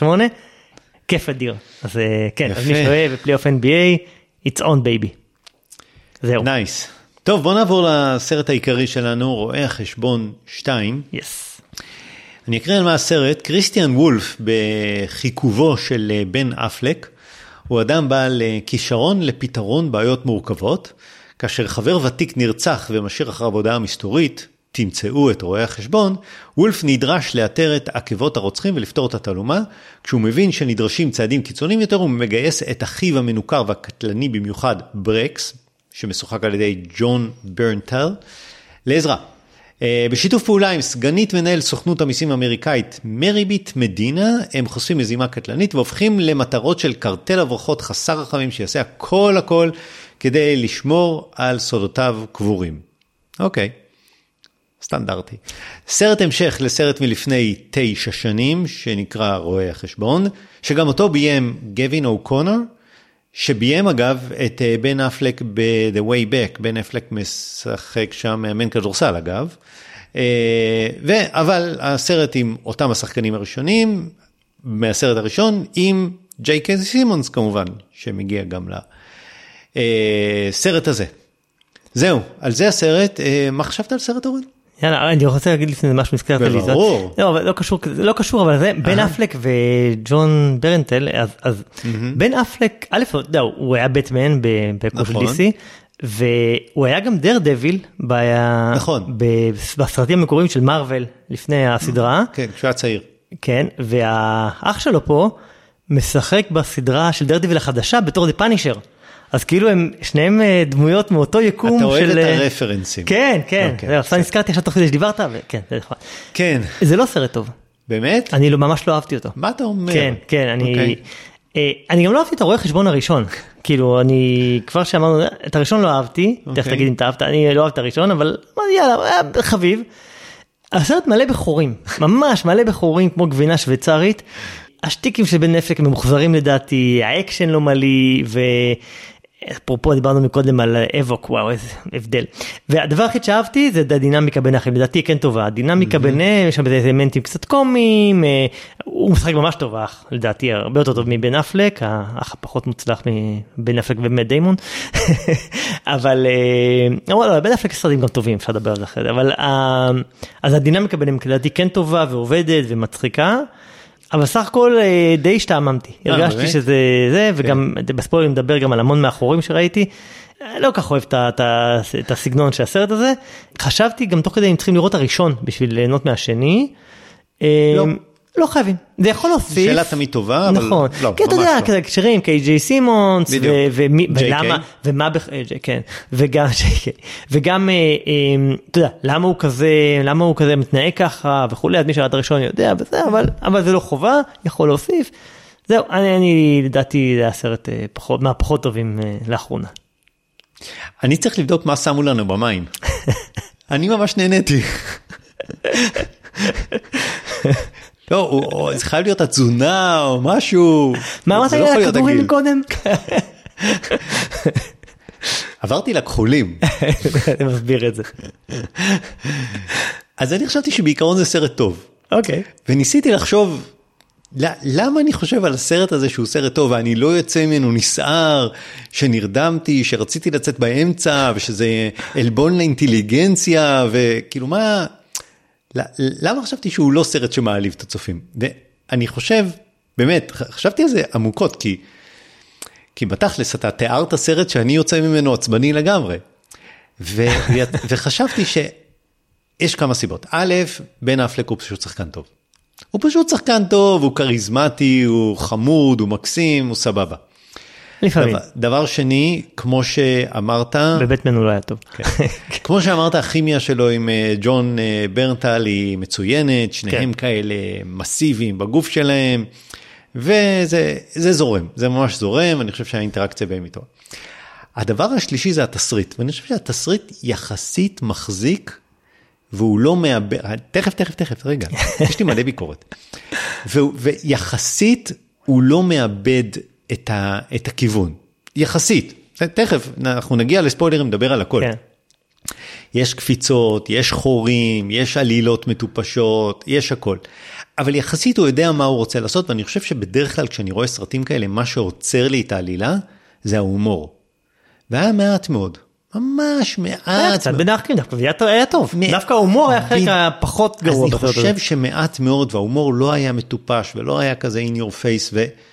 כיף אדיר, אז כן, אז מי שאוהב בפלייאוף NBA, it's on baby. זהו. נייס. טוב, בוא נעבור לסרט העיקרי שלנו, רואה החשבון 2. יס. אני אקריא על מה הסרט. קריסטיאן וולף בחיכובו של בן אפלק, הוא אדם בעל כישרון לפתרון בעיות מורכבות, כאשר חבר ותיק נרצח ומשאיר אחריו הודעה מסתורית, תמצאו את רואה החשבון, וולף נדרש לאתר את עקבות הרוצחים ולפתור את התעלומה, כשהוא מבין שנדרשים צעדים קיצוניים יותר, הוא מגייס את אחיו המנוכר והקטלני במיוחד ברקס, שמשוחק על ידי ג'ון ברנטל, לעזרה. בשיתוף פעולה עם סגנית מנהל סוכנות המיסים האמריקאית מריביט מדינה, הם חושפים מזימה קטלנית והופכים למטרות של קרטל הברחות חסר רחמים שיעשה הכל כדי לשמור על סודותיו קבורים. אוקיי, סטנדרטי. סרט המשך לסרט מלפני 9 שנים שנקרא רואה החשבון, שגם אותו ביים גווין אוקונר, שביים אגב את בן אפלק ב-The Way Back, בן אפלק משחק שם מאמן כדורסל אגב, אבל הסרט עם אותם השחקנים הראשונים, מהסרט הראשון עם ג'יי.קיי סימונס כמובן, שמגיע גם לסרט הזה. זהו, על זה הסרט, מה חשבת על סרט אורן? יאללה, אני רוצה להגיד לפני משהו מסקרת לי. ברור. לא קשור, אבל זה בן אפלק וג'ון ברנטל, אז בן אפלק, א', הוא היה בטמן בקושל DC, והוא היה גם דר דביל, בסרטים המקוריים של מרוול, לפני הסדרה. כן, כשהוא היה צעיר. כן, והאח שלו פה, משחק בסדרה של דר דביל החדשה, בתור דה פאנישר. אז כאילו הם שניהם דמויות מאותו יקום. אתה אוהב את הרפרנסים. כן, כן. עכשיו נזכרתי עכשיו תוך כדי שדיברת, וכן, זה נכון. כן. זה לא סרט טוב. באמת? אני ממש לא אהבתי אותו. מה אתה אומר? כן, כן, אני גם לא אהבתי את הרואה חשבון הראשון. כאילו, אני כבר שאמרנו, את הראשון לא אהבתי, תכף תגיד אם אתה אהבת, אני לא אהב את הראשון, אבל יאללה, היה חביב. הסרט מלא בחורים, ממש מלא בחורים, כמו גבינה שוויצרית. השטיקים של בן אפלק ממוחזרים לדעתי, האקשן לא מלא, אפרופו דיברנו מקודם על אבוק, וואו איזה הבדל. והדבר הכי שאהבתי זה הדינמיקה ביניהם, לדעתי כן טובה, הדינמיקה ביניהם, יש שם איזה אלמנטים קצת קומיים, הוא משחק ממש טוב, לדעתי הרבה יותר טוב מבן אפלק, האח הפחות מוצלח מבן אפלק ומט דיימון, אבל בן אפלק סרטים גם טובים, אפשר לדבר על זה אחרי זה, אבל אז הדינמיקה ביניהם לדעתי כן טובה ועובדת ומצחיקה, אבל סך הכל די השתעממתי, הרגשתי שזה זה, וגם בספוילרים מדבר גם על המון מאחורים שראיתי, לא כך אוהב את הסגנון של הסרט הזה, חשבתי גם תוך כדי אם צריכים לראות הראשון בשביל ליהנות מהשני, לא חייבים, זה יכול להוסיף. שאלה תמיד טובה, אבל נכון, כי אתה יודע, כזה קשרים, קיי.ג'יי סימונס, ומה, כן, וגם, אתה יודע, למה הוא כזה מתנהג ככה, וכולי, אז מי שראה את הראשון יודע, אבל זה לא חובה, יכול להוסיף. זהו, אני לדעתי, זה הסרט מהפחות טובים לאחרונה. אני צריך לבדוק מה שמו לנו במים. אני ממש נהניתי. לא, זה חייב להיות התזונה או משהו. מה אמרת לי על הכדורים קודם? עברתי לכחולים. אני מסביר את זה. אז אני חשבתי שבעיקרון זה סרט טוב. אוקיי. וניסיתי לחשוב, למה אני חושב על הסרט הזה שהוא סרט טוב, ואני לא יוצא ממנו נסער, שנרדמתי, שרציתי לצאת באמצע, ושזה אלבון לאינטליגנציה, וכאילו מה... למה חשבתי שהוא לא סרט שמעליב את הצופים? ואני חושב, באמת, חשבתי על זה עמוקות, כי בתכלס אתה תיארת סרט שאני יוצא ממנו עצבני לגמרי. וחשבתי שיש כמה סיבות. א', בן אפלק הוא פשוט שחקן טוב. הוא פשוט שחקן טוב, הוא קריזמטי, הוא חמוד, הוא מקסים, הוא סבבה. לפעמים. דבר שני, כמו שאמרת... בבטמן הוא לא היה טוב. כמו שאמרת, הכימיה שלו עם ג'ון ברנטל היא מצוינת, שניהם כאלה מסיביים בגוף שלהם, וזה זורם, זה ממש זורם, אני חושב שהאינטראקציה בהם איתו. הדבר השלישי זה התסריט, ואני חושב שהתסריט יחסית מחזיק, והוא לא מאבד, תכף, רגע, יש לי מלא ביקורת, ויחסית הוא לא מאבד את הכיוון, יחסית, תכף אנחנו נגיע לספוילרים, נדבר על הכל. יש קפיצות, יש חורים, יש עלילות מטופשות, יש הכל. אבל יחסית הוא יודע מה הוא רוצה לעשות, ואני חושב שבדרך כלל כשאני רואה סרטים כאלה, מה שעוצר לי את העלילה, זה ההומור. והיה מעט מאוד. ממש מעט. קצת בנחכים, דווקא היה טוב. דווקא ההומור היה חלק הפחות גרוע. אז אני חושב שמעט מאוד, וההומור לא היה מטופש, ולא היה כזה in your face,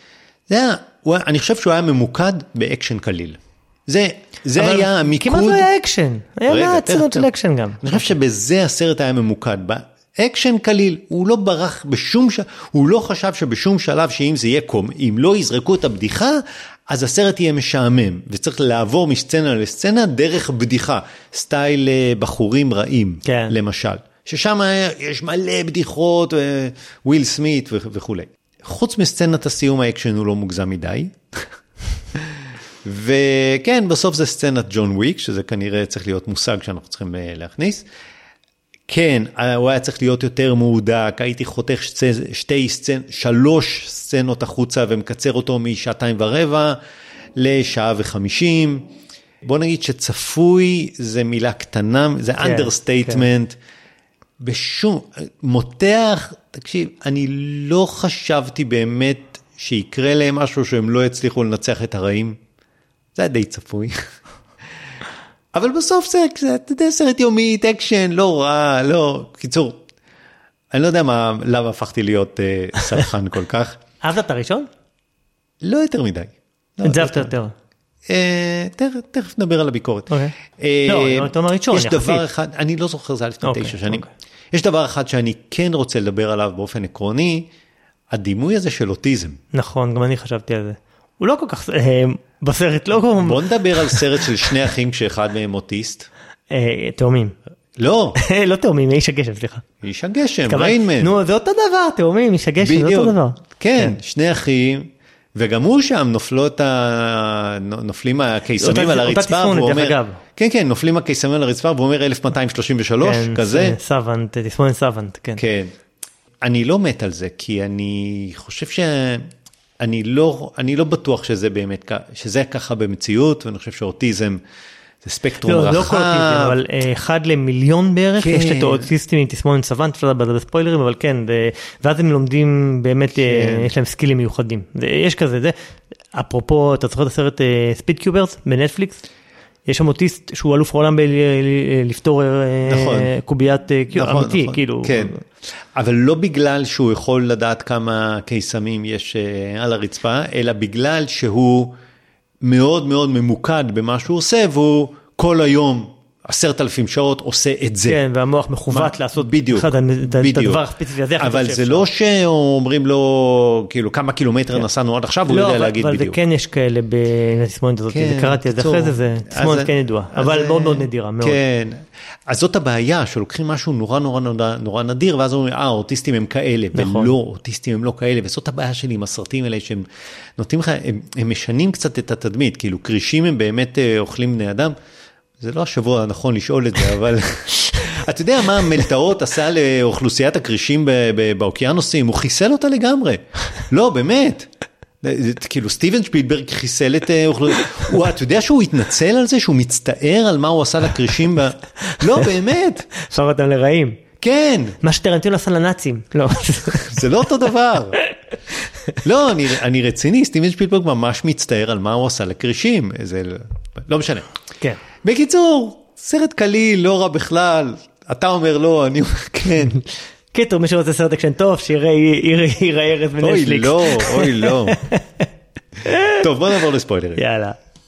אני חושב שהוא היה ממוקד באקשן קליל. זה היה המיקוד. כמעט לא היה אקשן. היה מעט סצנות של אקשן גם. אני חושב שבזה הסרט היה ממוקד. באקשן קליל, הוא לא ברח בשום שלב, הוא לא חשב שבשום שלב שאם זה יהיה אם לא יזרקו את הבדיחה, אז הסרט יהיה משעמם, וצריך לעבור מסצנה לסצנה דרך בדיחה, סטייל בחורים רעים, למשל. ששם יש מלא בדיחות, וויל סמית וכו'. חוץ מסצנת הסיום האקשן הוא לא מוגזם מדי. וכן, בסוף זה סצנת ג'ון וויק, שזה כנראה צריך להיות מושג שאנחנו צריכים להכניס. כן, הוא היה צריך להיות יותר מהודק, הייתי חותך 3 סצנות החוצה ומקצר אותו מ2:15 ל1:50. בוא נגיד שצפוי זה מילה קטנה, זה understatement. בשום, מותח, תקשיב, אני לא חשבתי באמת שיקרה להם משהו שהם לא יצליחו לנצח את הרעים. זה היה די צפוי. אבל בסוף זה סרט יומית, אקשן, לא רע, לא, קיצור, אני לא יודע למה הפכתי להיות סלחן כל כך. אהבת את הראשון? לא יותר מדי. את זה אהבת יותר. תכף נדבר על הביקורת. לא, יותר מהראשון, יש דבר אחד, אני לא זוכר, זה היה לפני 9 שנים. יש דבר אחד שאני כן רוצה לדבר עליו באופן עקרוני, הדימוי הזה של אוטיזם. נכון, גם אני חשבתי על זה. הוא לא כל כך, בסרט לא כל כך... בוא נדבר על סרט של 2 אחים כשאחד מהם אוטיסט. תאומים. לא. לא תאומים, איש הגשם, סליחה. איש הגשם, ריינמן. נו, זה אותו דבר, תאומים, איש הגשם, זה אותו דבר. כן, 2 אחים, וגם הוא שם נופלים הקיסמים על הרצפה, והוא אומר, כן, נופלים הקיסמים על הרצפה, והוא אומר 1233, כזה. סוונט, תסמונת סוונט, כן. כן. אני לא מת על זה, כי אני חושב אני לא בטוח שזה באמת, שזה ככה במציאות, ואני חושב שאוטיזם זה ספקטרום רחב. לא כל אוטיזם, אבל 1 למיליון בערך, יש את האוטיסטים עם תסמונת סוונט, אפשר לדבר בספוילרים, אבל כן, ואז הם לומדים באמת, יש להם סקילים מיוחדים. יש כזה, זה, אפרופו, אתה זוכר את הסרט ספיד קיוברס בנטפליקס? יש שם אוטיסט שהוא אלוף העולם לפתור קוביית אמיתי, כאילו. כן, אבל לא בגלל שהוא יכול לדעת כמה קיסמים יש על הרצפה, אלא בגלל שהוא מאוד מאוד ממוקד במה שהוא עושה, והוא כל היום 10,000 שעות עושה את זה. כן, והמוח מכוות לעשות את הדבר הספציפי הזה. אבל זה לא שאומרים לו, כאילו, כמה קילומטר נסענו עד עכשיו, הוא יודע להגיד בדיוק. אבל זה כן יש כאלה בתסמונת הזאת, זה קראתי את זה אחרי זה תסמונת כן ידועה, אבל מאוד מאוד נדירה, מאוד. כן, אז זאת הבעיה, שלוקחים משהו נורא נדיר, ואז אומרים, אוטיסטים הם כאלה, ולא, אוטיסטים הם לא כאלה, וזאת הבעיה שלי עם הסרטים האלה, שהם נותנים לך, הם משנים קצת את התדמית, כאילו, קרישים הם באמת אוכלים בני אדם, זה לא השבוע הנכון לשאול את זה, אבל אתה יודע מה מלטעות עשה לאוכלוסיית הקרישים באוקיינוסים? הוא חיסל אותה לגמרי. לא, באמת. כאילו סטיבן שפילברג חיסל את אוכלוסיית... אתה יודע שהוא התנצל על זה? שהוא מצטער על מה הוא עשה לקרישים? לא, באמת. הפך אותם לרעים. כן. מה שטרנטינו עשה לנאצים. לא. זה לא אותו דבר. לא, אני רציני, סטיבן שפילברג ממש מצטער על מה הוא עשה לקרישים. זה לא משנה. כן. בקיצור, סרט קליל, לא רע בכלל, אתה אומר לא, אני אומר כן. קיצור, מי שרוצה סרט אקשן טוב, שיראה ארז בנטפליקס. אוי לא. טוב, בוא נעבור לספוילרים. יאללה.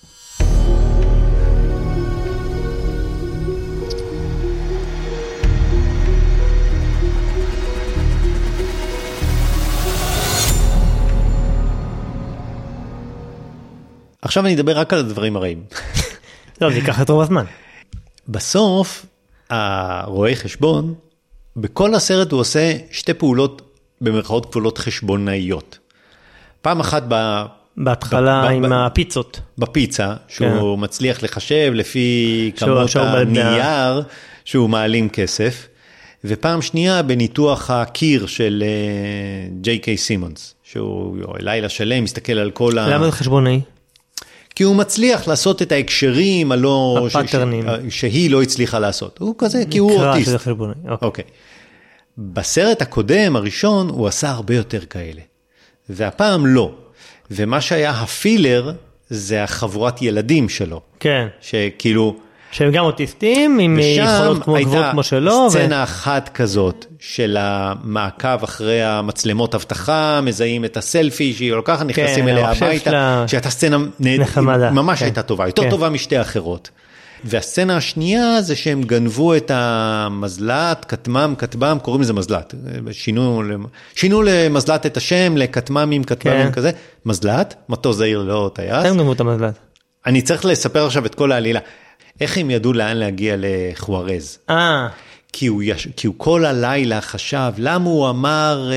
עכשיו אני אדבר רק על הדברים הרעים. לא, זה ייקח את רוב הזמן. בסוף, הרואה חשבון, בכל הסרט הוא עושה 2 פעולות במרכאות כפולות חשבונאיות. פעם אחת בהתחלה עם הפיצות. בפיצה, שהוא מצליח לחשב לפי כמות הנייר שהוא מעלים כסף, ופעם שנייה בניתוח הקיר של ג'יי.קיי סימונס, שהוא לילה שלם מסתכל על כל למה זה חשבונאי? כי הוא מצליח לעשות את ההקשרים הלא... שהיא לא הצליחה לעשות. הוא כזה, כי הוא אוטיסט. אוקיי. בסרט הקודם, הראשון, הוא עשה הרבה יותר כאלה. והפעם לא. ומה שהיה הפילר, זה החבורת ילדים שלו. כן. שכאילו... שהם גם אוטיסטים, עם יכולות כמו גבוהות כמו שלו. ושם הייתה סצנה אחת כזאת, של המעקב אחרי המצלמות הבטחה, מזהים את הסלפי, שהיא לא ככה, נכנסים אליה הביתה, שהייתה סצנה ממש הייתה טובה, יותר טובה משתי אחרות. והסצנה השנייה זה שהם גנבו את המזלת, כתמם, קוראים לזה מזלת. שינו למזלת את השם, לכתממים כזה. מזלת, מטוס זעיר לא טייס. הם גנבו את המזלת. אני צריך לספר עכשיו את כל העלילה. איך הם ידעו לאן להגיע לחוארז? כי הוא כל הלילה חשב, למה הוא אמר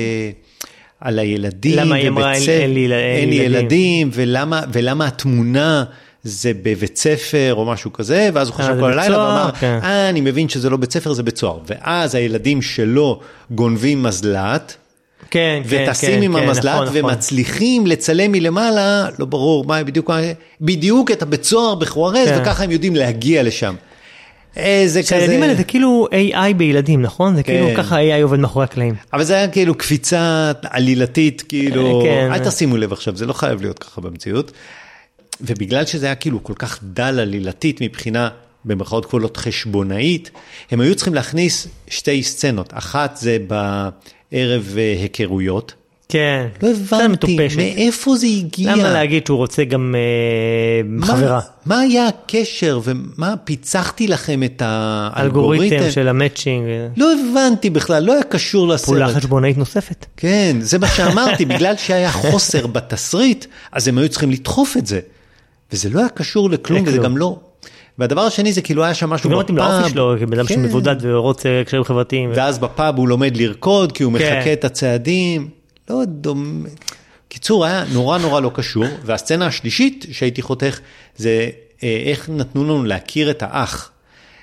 על הילדים, למה היא אמרה אין לי ילדים, ולמה התמונה זה בבית ספר או משהו כזה, ואז הוא חשב כל הלילה ואמר, אני מבין שזה לא בית ספר, זה בית סוהר. ואז הילדים שלו גונבים מזלת, וטסים עם המזלת ומצליחים לצלם מלמעלה, לא ברור מה בדיוק את הבית סוהר בחוארז, וככה הם יודעים להגיע לשם. שהילדים האלה זה כאילו AI בילדים, נכון? זה כאילו ככה AI עובד מאחורי הקלעים. אבל זה היה כאילו קפיצה עלילתית, כאילו, אל תשימו לב עכשיו, זה לא חייב להיות ככה במציאות. ובגלל שזה היה כאילו כל כך דל עלילתית מבחינה, במרכאות כפולות חשבונאית, הם היו צריכים להכניס 2 סצנות. אחת זה בערב היכרויות. כן. לא הבנתי, מאיפה זה הגיע? למה להגיד שהוא רוצה גם חברה? מה היה הקשר ומה פיצחתי לכם את האלגוריתם של המאצ'ינג? לא הבנתי בכלל, לא היה קשור לסרט. פעולה חשבונאית נוספת. כן, זה מה שאמרתי, בגלל שהיה חוסר בתסריט, אז הם היו צריכים לדחוף את זה. וזה לא היה קשור לכלום, וזה גם לא. והדבר השני זה כאילו היה שם משהו בפאב. גם לאופי שלו, כבן שמבודד ורוצה קשרים חברתיים. ואז בפאב הוא לומד לרקוד, כי הוא מחכה את הצעדים. לא דומה. קיצור, היה נורא לא קשור. והסצנה השלישית שהייתי חותך, זה איך נתנו לנו להכיר את האח.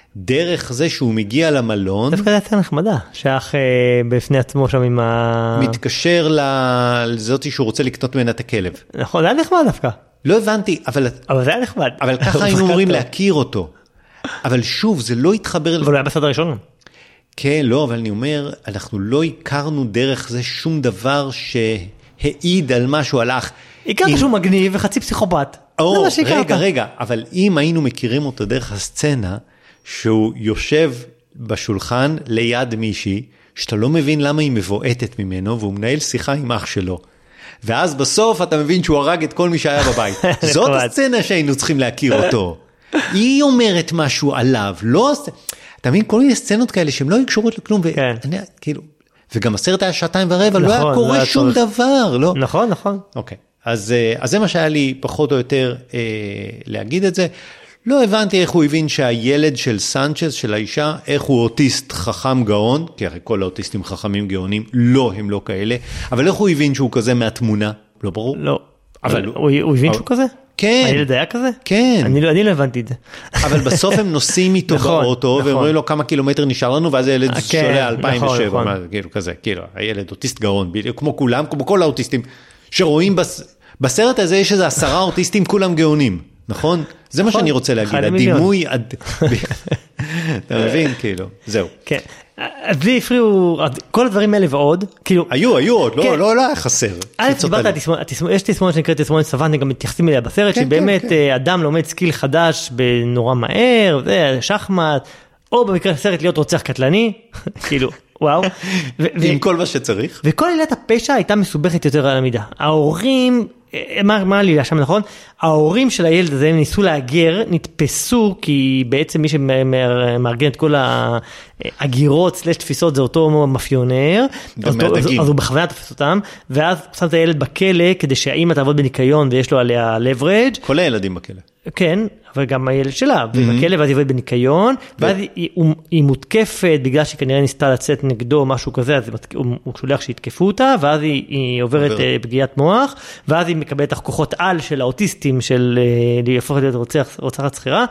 דרך זה שהוא מגיע למלון. דווקא זה הייתה נחמדה, שאח בפני עצמו שם עם מתקשר לזאתי שהוא רוצה לקנות ממנה את הכלב. נכון, זה היה נחמד דווקא. לא הבנתי, אבל זה היה נחמד. אבל ככה היינו אומרים להכיר אותו. אבל שוב, זה לא התחבר. אבל הוא היה בסד הראשון. כן, לא, אבל אני אומר, אנחנו לא הכרנו דרך זה שום דבר שהעיד על משהו הלך. הכרת שהוא מגניב וחצי פסיכופת. רגע, אבל אם היינו מכירים אותו דרך הסצנה, שהוא יושב בשולחן ליד מישהי, שאתה לא מבין למה היא מבועטת ממנו, והוא מנהל שיחה עם אח שלו. ואז בסוף אתה מבין שהוא הרג את כל מי שהיה בבית. זאת הסצנה שהיינו צריכים להכיר אותו. היא אומרת משהו עליו, לא... אתה מבין, כל מיני סצנות כאלה שהן לא יקשורות לכלום, כאילו, וגם הסרט היה 2.25, לא היה קורה שום דבר, לא? נכון. אוקיי, אז זה מה שהיה לי פחות או יותר להגיד את זה. לא הבנתי איך הוא הבין שהילד של סנצ'ז, של האישה, איך הוא אוטיסט חכם גאון, כי הרי כל האוטיסטים חכמים גאונים, לא, הם לא כאלה, אבל איך הוא הבין שהוא כזה מהתמונה? לא ברור. לא. אבל הוא הבין שהוא כזה? כן. הילד היה כזה? כן. אני לא הבנתי את זה. אבל בסוף הם נוסעים איתו באוטו, ואומרים לו כמה קילומטר נשאר לנו, ואז הילד שולה 2007, כאילו כזה, כאילו, הילד אוטיסט גאון, כמו כולם, כמו כל האוטיסטים, שרואים בסרט הזה יש איזה 10 אוטיסטים, כולם גאונים, נכון? זה מה שאני רוצה להגיד, הדימוי, אתה מבין, כאילו, זהו. כן. אז לי הפריעו, כל הדברים האלה ועוד, כאילו... היו עוד, לא היה חסר. דיברת על תסמונת, יש תסמונת שנקראת תסמונת סוואנה, גם מתייחסים אליה בסרט, שבאמת אדם לומד סקיל חדש בנורא מהר, שחמט, או במקרה הסרט להיות רוצח קטלני, כאילו, וואו. עם כל מה שצריך. וכל עילת הפשע הייתה מסובכת יותר על המידה. ההורים... מה העלילה שם, נכון? ההורים של הילד הזה, הם ניסו להגר, נתפסו, כי בעצם מי שמארגן את כל הגירות סלש תפיסות, זה אותו מאפיונר, אז הוא בכוונה תפס אותם, ואז שם את הילד בכלא, כדי שהאמא תעבוד בניקיון, ויש לו עליה leverage. כל הילדים בכלא. כן, אבל גם הילד שלה, ובכלא, ואז היא עובדת בניקיון, ואז היא מותקפת, בגלל שהיא כנראה ניסתה לצאת נגדו, משהו כזה, אז הוא שולח שיתקפו אותה, ואז היא עוברת פגיעת מוח, ואז היא מקבלת את הכוחות על של האוטיסטים, של להפוך להיות רוצחת שכירה,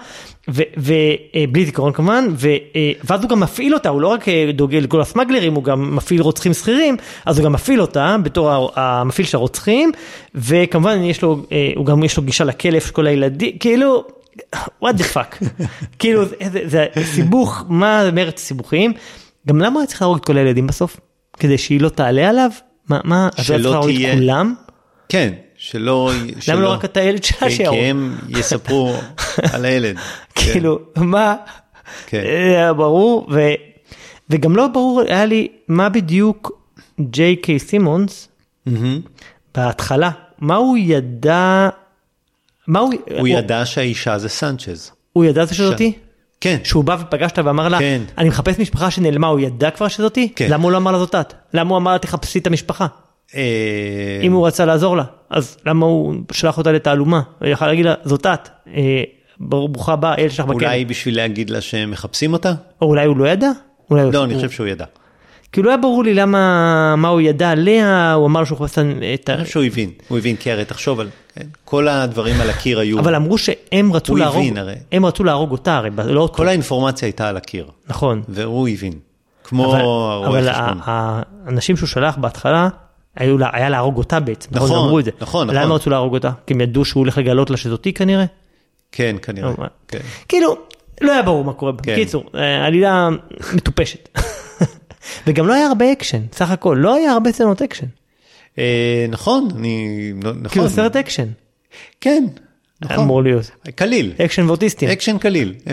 ובלי זיכרון כמובן, ואז הוא גם מפעיל אותה, הוא לא רק דוגל לכל הסמגלרים, הוא גם מפעיל רוצחים שכירים, אז הוא גם מפעיל אותה, בתור המפעיל של הרוצחים, וכמובן הוא גם יש לו גישה לכלף של כל הילדים, כאילו, what the fuck, כאילו, זה סיבוך, מה מרץ סיבוכים, גם למה היה צריך להרוג את כל הילדים בסוף? כדי שהיא לא תעלה עליו? מה, אז היה צריך להרוג את כולם? כן, שלא... למה לא רק את הילד שלה שיערו? כי הם יספרו על הילד. כאילו, מה? היה ברור, וגם לא ברור, היה לי, מה בדיוק ג'יי קיי סימונס, בהתחלה, מה הוא ידע... הוא ידע שהאישה זה סנצ'ז. הוא ידע שזאתי? כן. שהוא בא ופגשת ואמר לה, אני מחפש משפחה שנעלמה, הוא ידע כבר שזאתי? כן. למה הוא לא אמר לה זאת את? למה הוא אמר לה תחפשי את המשפחה? אם הוא רצה לעזור לה, אז למה הוא שלח אותה לתעלומה? הוא יכל להגיד לה, זאת את, ברוכה הבאה, אל שלך בכלא. אולי בשביל להגיד לה שהם מחפשים אותה? או אולי הוא לא ידע? לא, אני חושב שהוא ידע. כי לא היה ברור לי מה הוא ידע עליה, הוא אמר שהוא חפש את... אני חושב שהוא הבין, הוא הבין, כי הרי תחשוב על כל הדברים על הקיר היו... אבל אמרו שהם רצו להרוג, הם רצו להרוג אותה, הרי לא אותו. כל האינפורמציה הייתה על הקיר. נכון. והוא הבין, כמו הרואה חשבון. אבל האנשים שהוא שלח בהתחלה, היה להרוג אותה בעצם. נכון, נכון. למה רצו להרוג אותה? כי הם ידעו שהוא הולך לגלות לה שזאתי כנראה? כן, כנראה. כאילו, לא היה ברור מה קורה. בקיצור, עלילה מטופשת. וגם לא היה הרבה אקשן, סך הכל, לא היה הרבה סצנות אקשן. נכון, כאילו סרט אקשן. כן, נכון. אמור להיות. קליל. אקשן ואוטיסטים. אקשן קליל. אני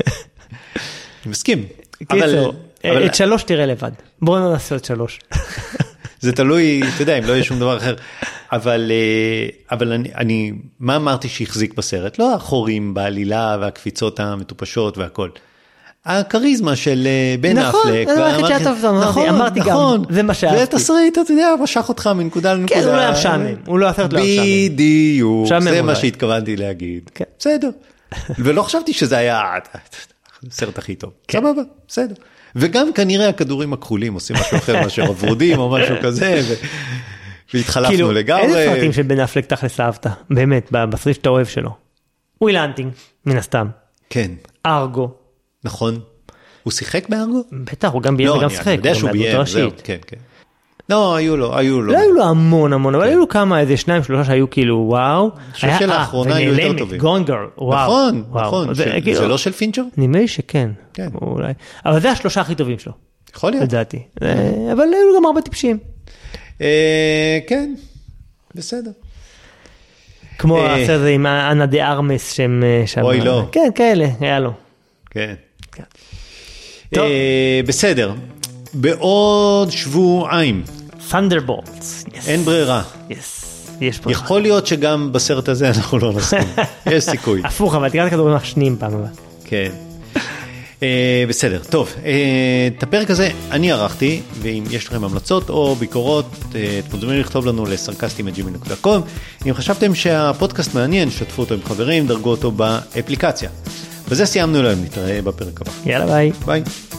מסכים. קיצור, את 3 תראה לבד. בואו נעשה את 3. זה תלוי, אתה יודע, אם לא יהיה שום דבר אחר. אבל אני, מה אמרתי שהחזיק בסרט? לא החורים בעלילה והקפיצות המטופשות והכל. הקריזמה של בן אפלק. נכון, אמרתי גם, זה מה שאהבתי. ותסריט, אתה יודע, משך אותך מנקודה לנקודה. כן, הוא לא היה משעמם, הוא לא הסרט לא היה משעמם. בדיוק, זה מה שהתכוונתי להגיד. בסדר. ולא חשבתי שזה היה הסרט הכי טוב. סבבה, בסדר. וגם כנראה הכדורים הכחולים עושים משהו אחר מאשר עבודים או משהו כזה, והתחלפנו לגמרי. איזה סרטים של בן אפלק תכלס אהבת? באמת, בסרט שאתה אוהב שלו. וויל הנטינג, מן הסתם. כן. ארגו. נכון. הוא שיחק בארגו? בטח, הוא גם ביים וגם שיחק. אני יודע שהוא ביים, זהו, כן, כן. לא, היו לו. לא היו לו המון, אבל היו לו כמה, איזה 2-3 שהיו כאילו וואו. אני חושב שלאחרונה היו יותר טובים. גונגר, וואו. נכון. זה לא של פינצ'ר? נדמה לי שכן. אולי. אבל זה 3 הכי טובים שלו. יכול להיות. לדעתי. אבל היו לו גם הרבה טיפשים. כן, בסדר. כמו הסרט הזה עם אנה דה ארמס שהם שם. אוי לא. כן, כאלה, היה לו. כן. בסדר. בעוד שבועיים. Thunderbolts. אין ברירה. יכול להיות שגם בסרט הזה אנחנו לא נסכים. יש סיכוי. הפוך, אבל תראה את הכדורים השניים פעם הבאה. כן. בסדר, טוב. את הפרק הזה אני ערכתי, ואם יש לכם המלצות או ביקורות, אתם מוזמנים לכתוב לנו ל-sarcastim@gmail.com. אם חשבתם שהפודקאסט מעניין, שתפו אותו עם חברים, דרגו אותו באפליקציה. בזה סיימנו להם, נתראה בפרק הבא. יאללה, ביי. ביי.